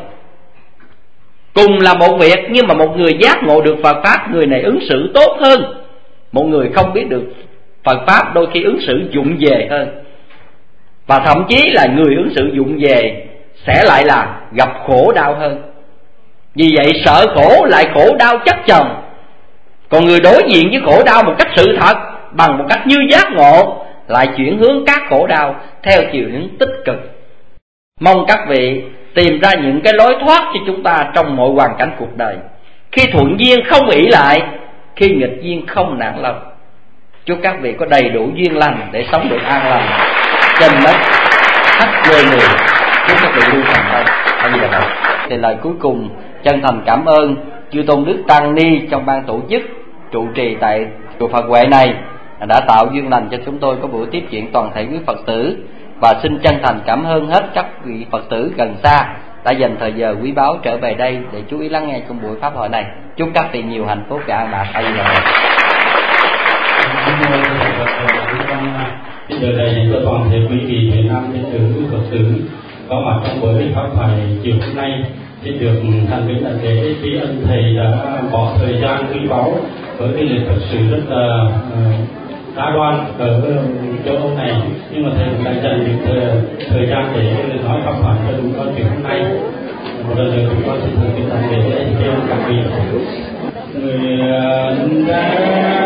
Cùng là một việc, nhưng mà một người giác ngộ được Phật Pháp, người này ứng xử tốt hơn. Một người không biết được Phật Pháp đôi khi ứng xử vụng về hơn, và thậm chí là người ứng xử vụng về sẽ lại là gặp khổ đau hơn. Vì vậy sợ khổ lại khổ đau chất chồng. Còn người đối diện với khổ đau một cách sự thật, bằng một cách như giác ngộ, lại chuyển hướng các khổ đau theo chiều hướng tích cực. Mong các vị tìm ra những cái lối thoát cho chúng ta trong mọi hoàn cảnh cuộc đời. Khi thuận duyên không ỷ lại, khi nghịch duyên không nản lòng. Chúc các vị có đầy đủ duyên lành để sống được an lành trên đất khắp quê người. Chúc các vị luôn thành công. A Di Đà Phật. Thì lời cuối cùng chân thành cảm ơn chư tôn đức tăng ni trong ban tổ chức trụ trì tại chùa Phật Huệ này đã tạo duyên lành cho chúng tôi có buổi tiếp chuyện toàn thể quý Phật tử. Và xin chân thành cảm ơn hết các vị Phật tử gần xa đã dành thời giờ quý báu trở về đây để chú ý lắng nghe trong buổi pháp hội này. Chúc các vị nhiều hạnh phúc và an lạc. A Di Đà Phật. Giờ đây cho toàn thể quý vị Việt Nam đến từ quý Phật tử có mặt trong buổi pháp hội chiều hôm nay, xin được thành kính đại lễ tri ân thầy đã bỏ thời gian quý báu với cái lịch thật sự rất là uh, đa đoan ở châu Âu này, nhưng mà thầy cũng đã dành được thời, thời gian để nói pháp thoại cho đúng con chiều hôm nay. Một lần nữa chúng con xin thành kính đại lễ tri ân các vị. Người ra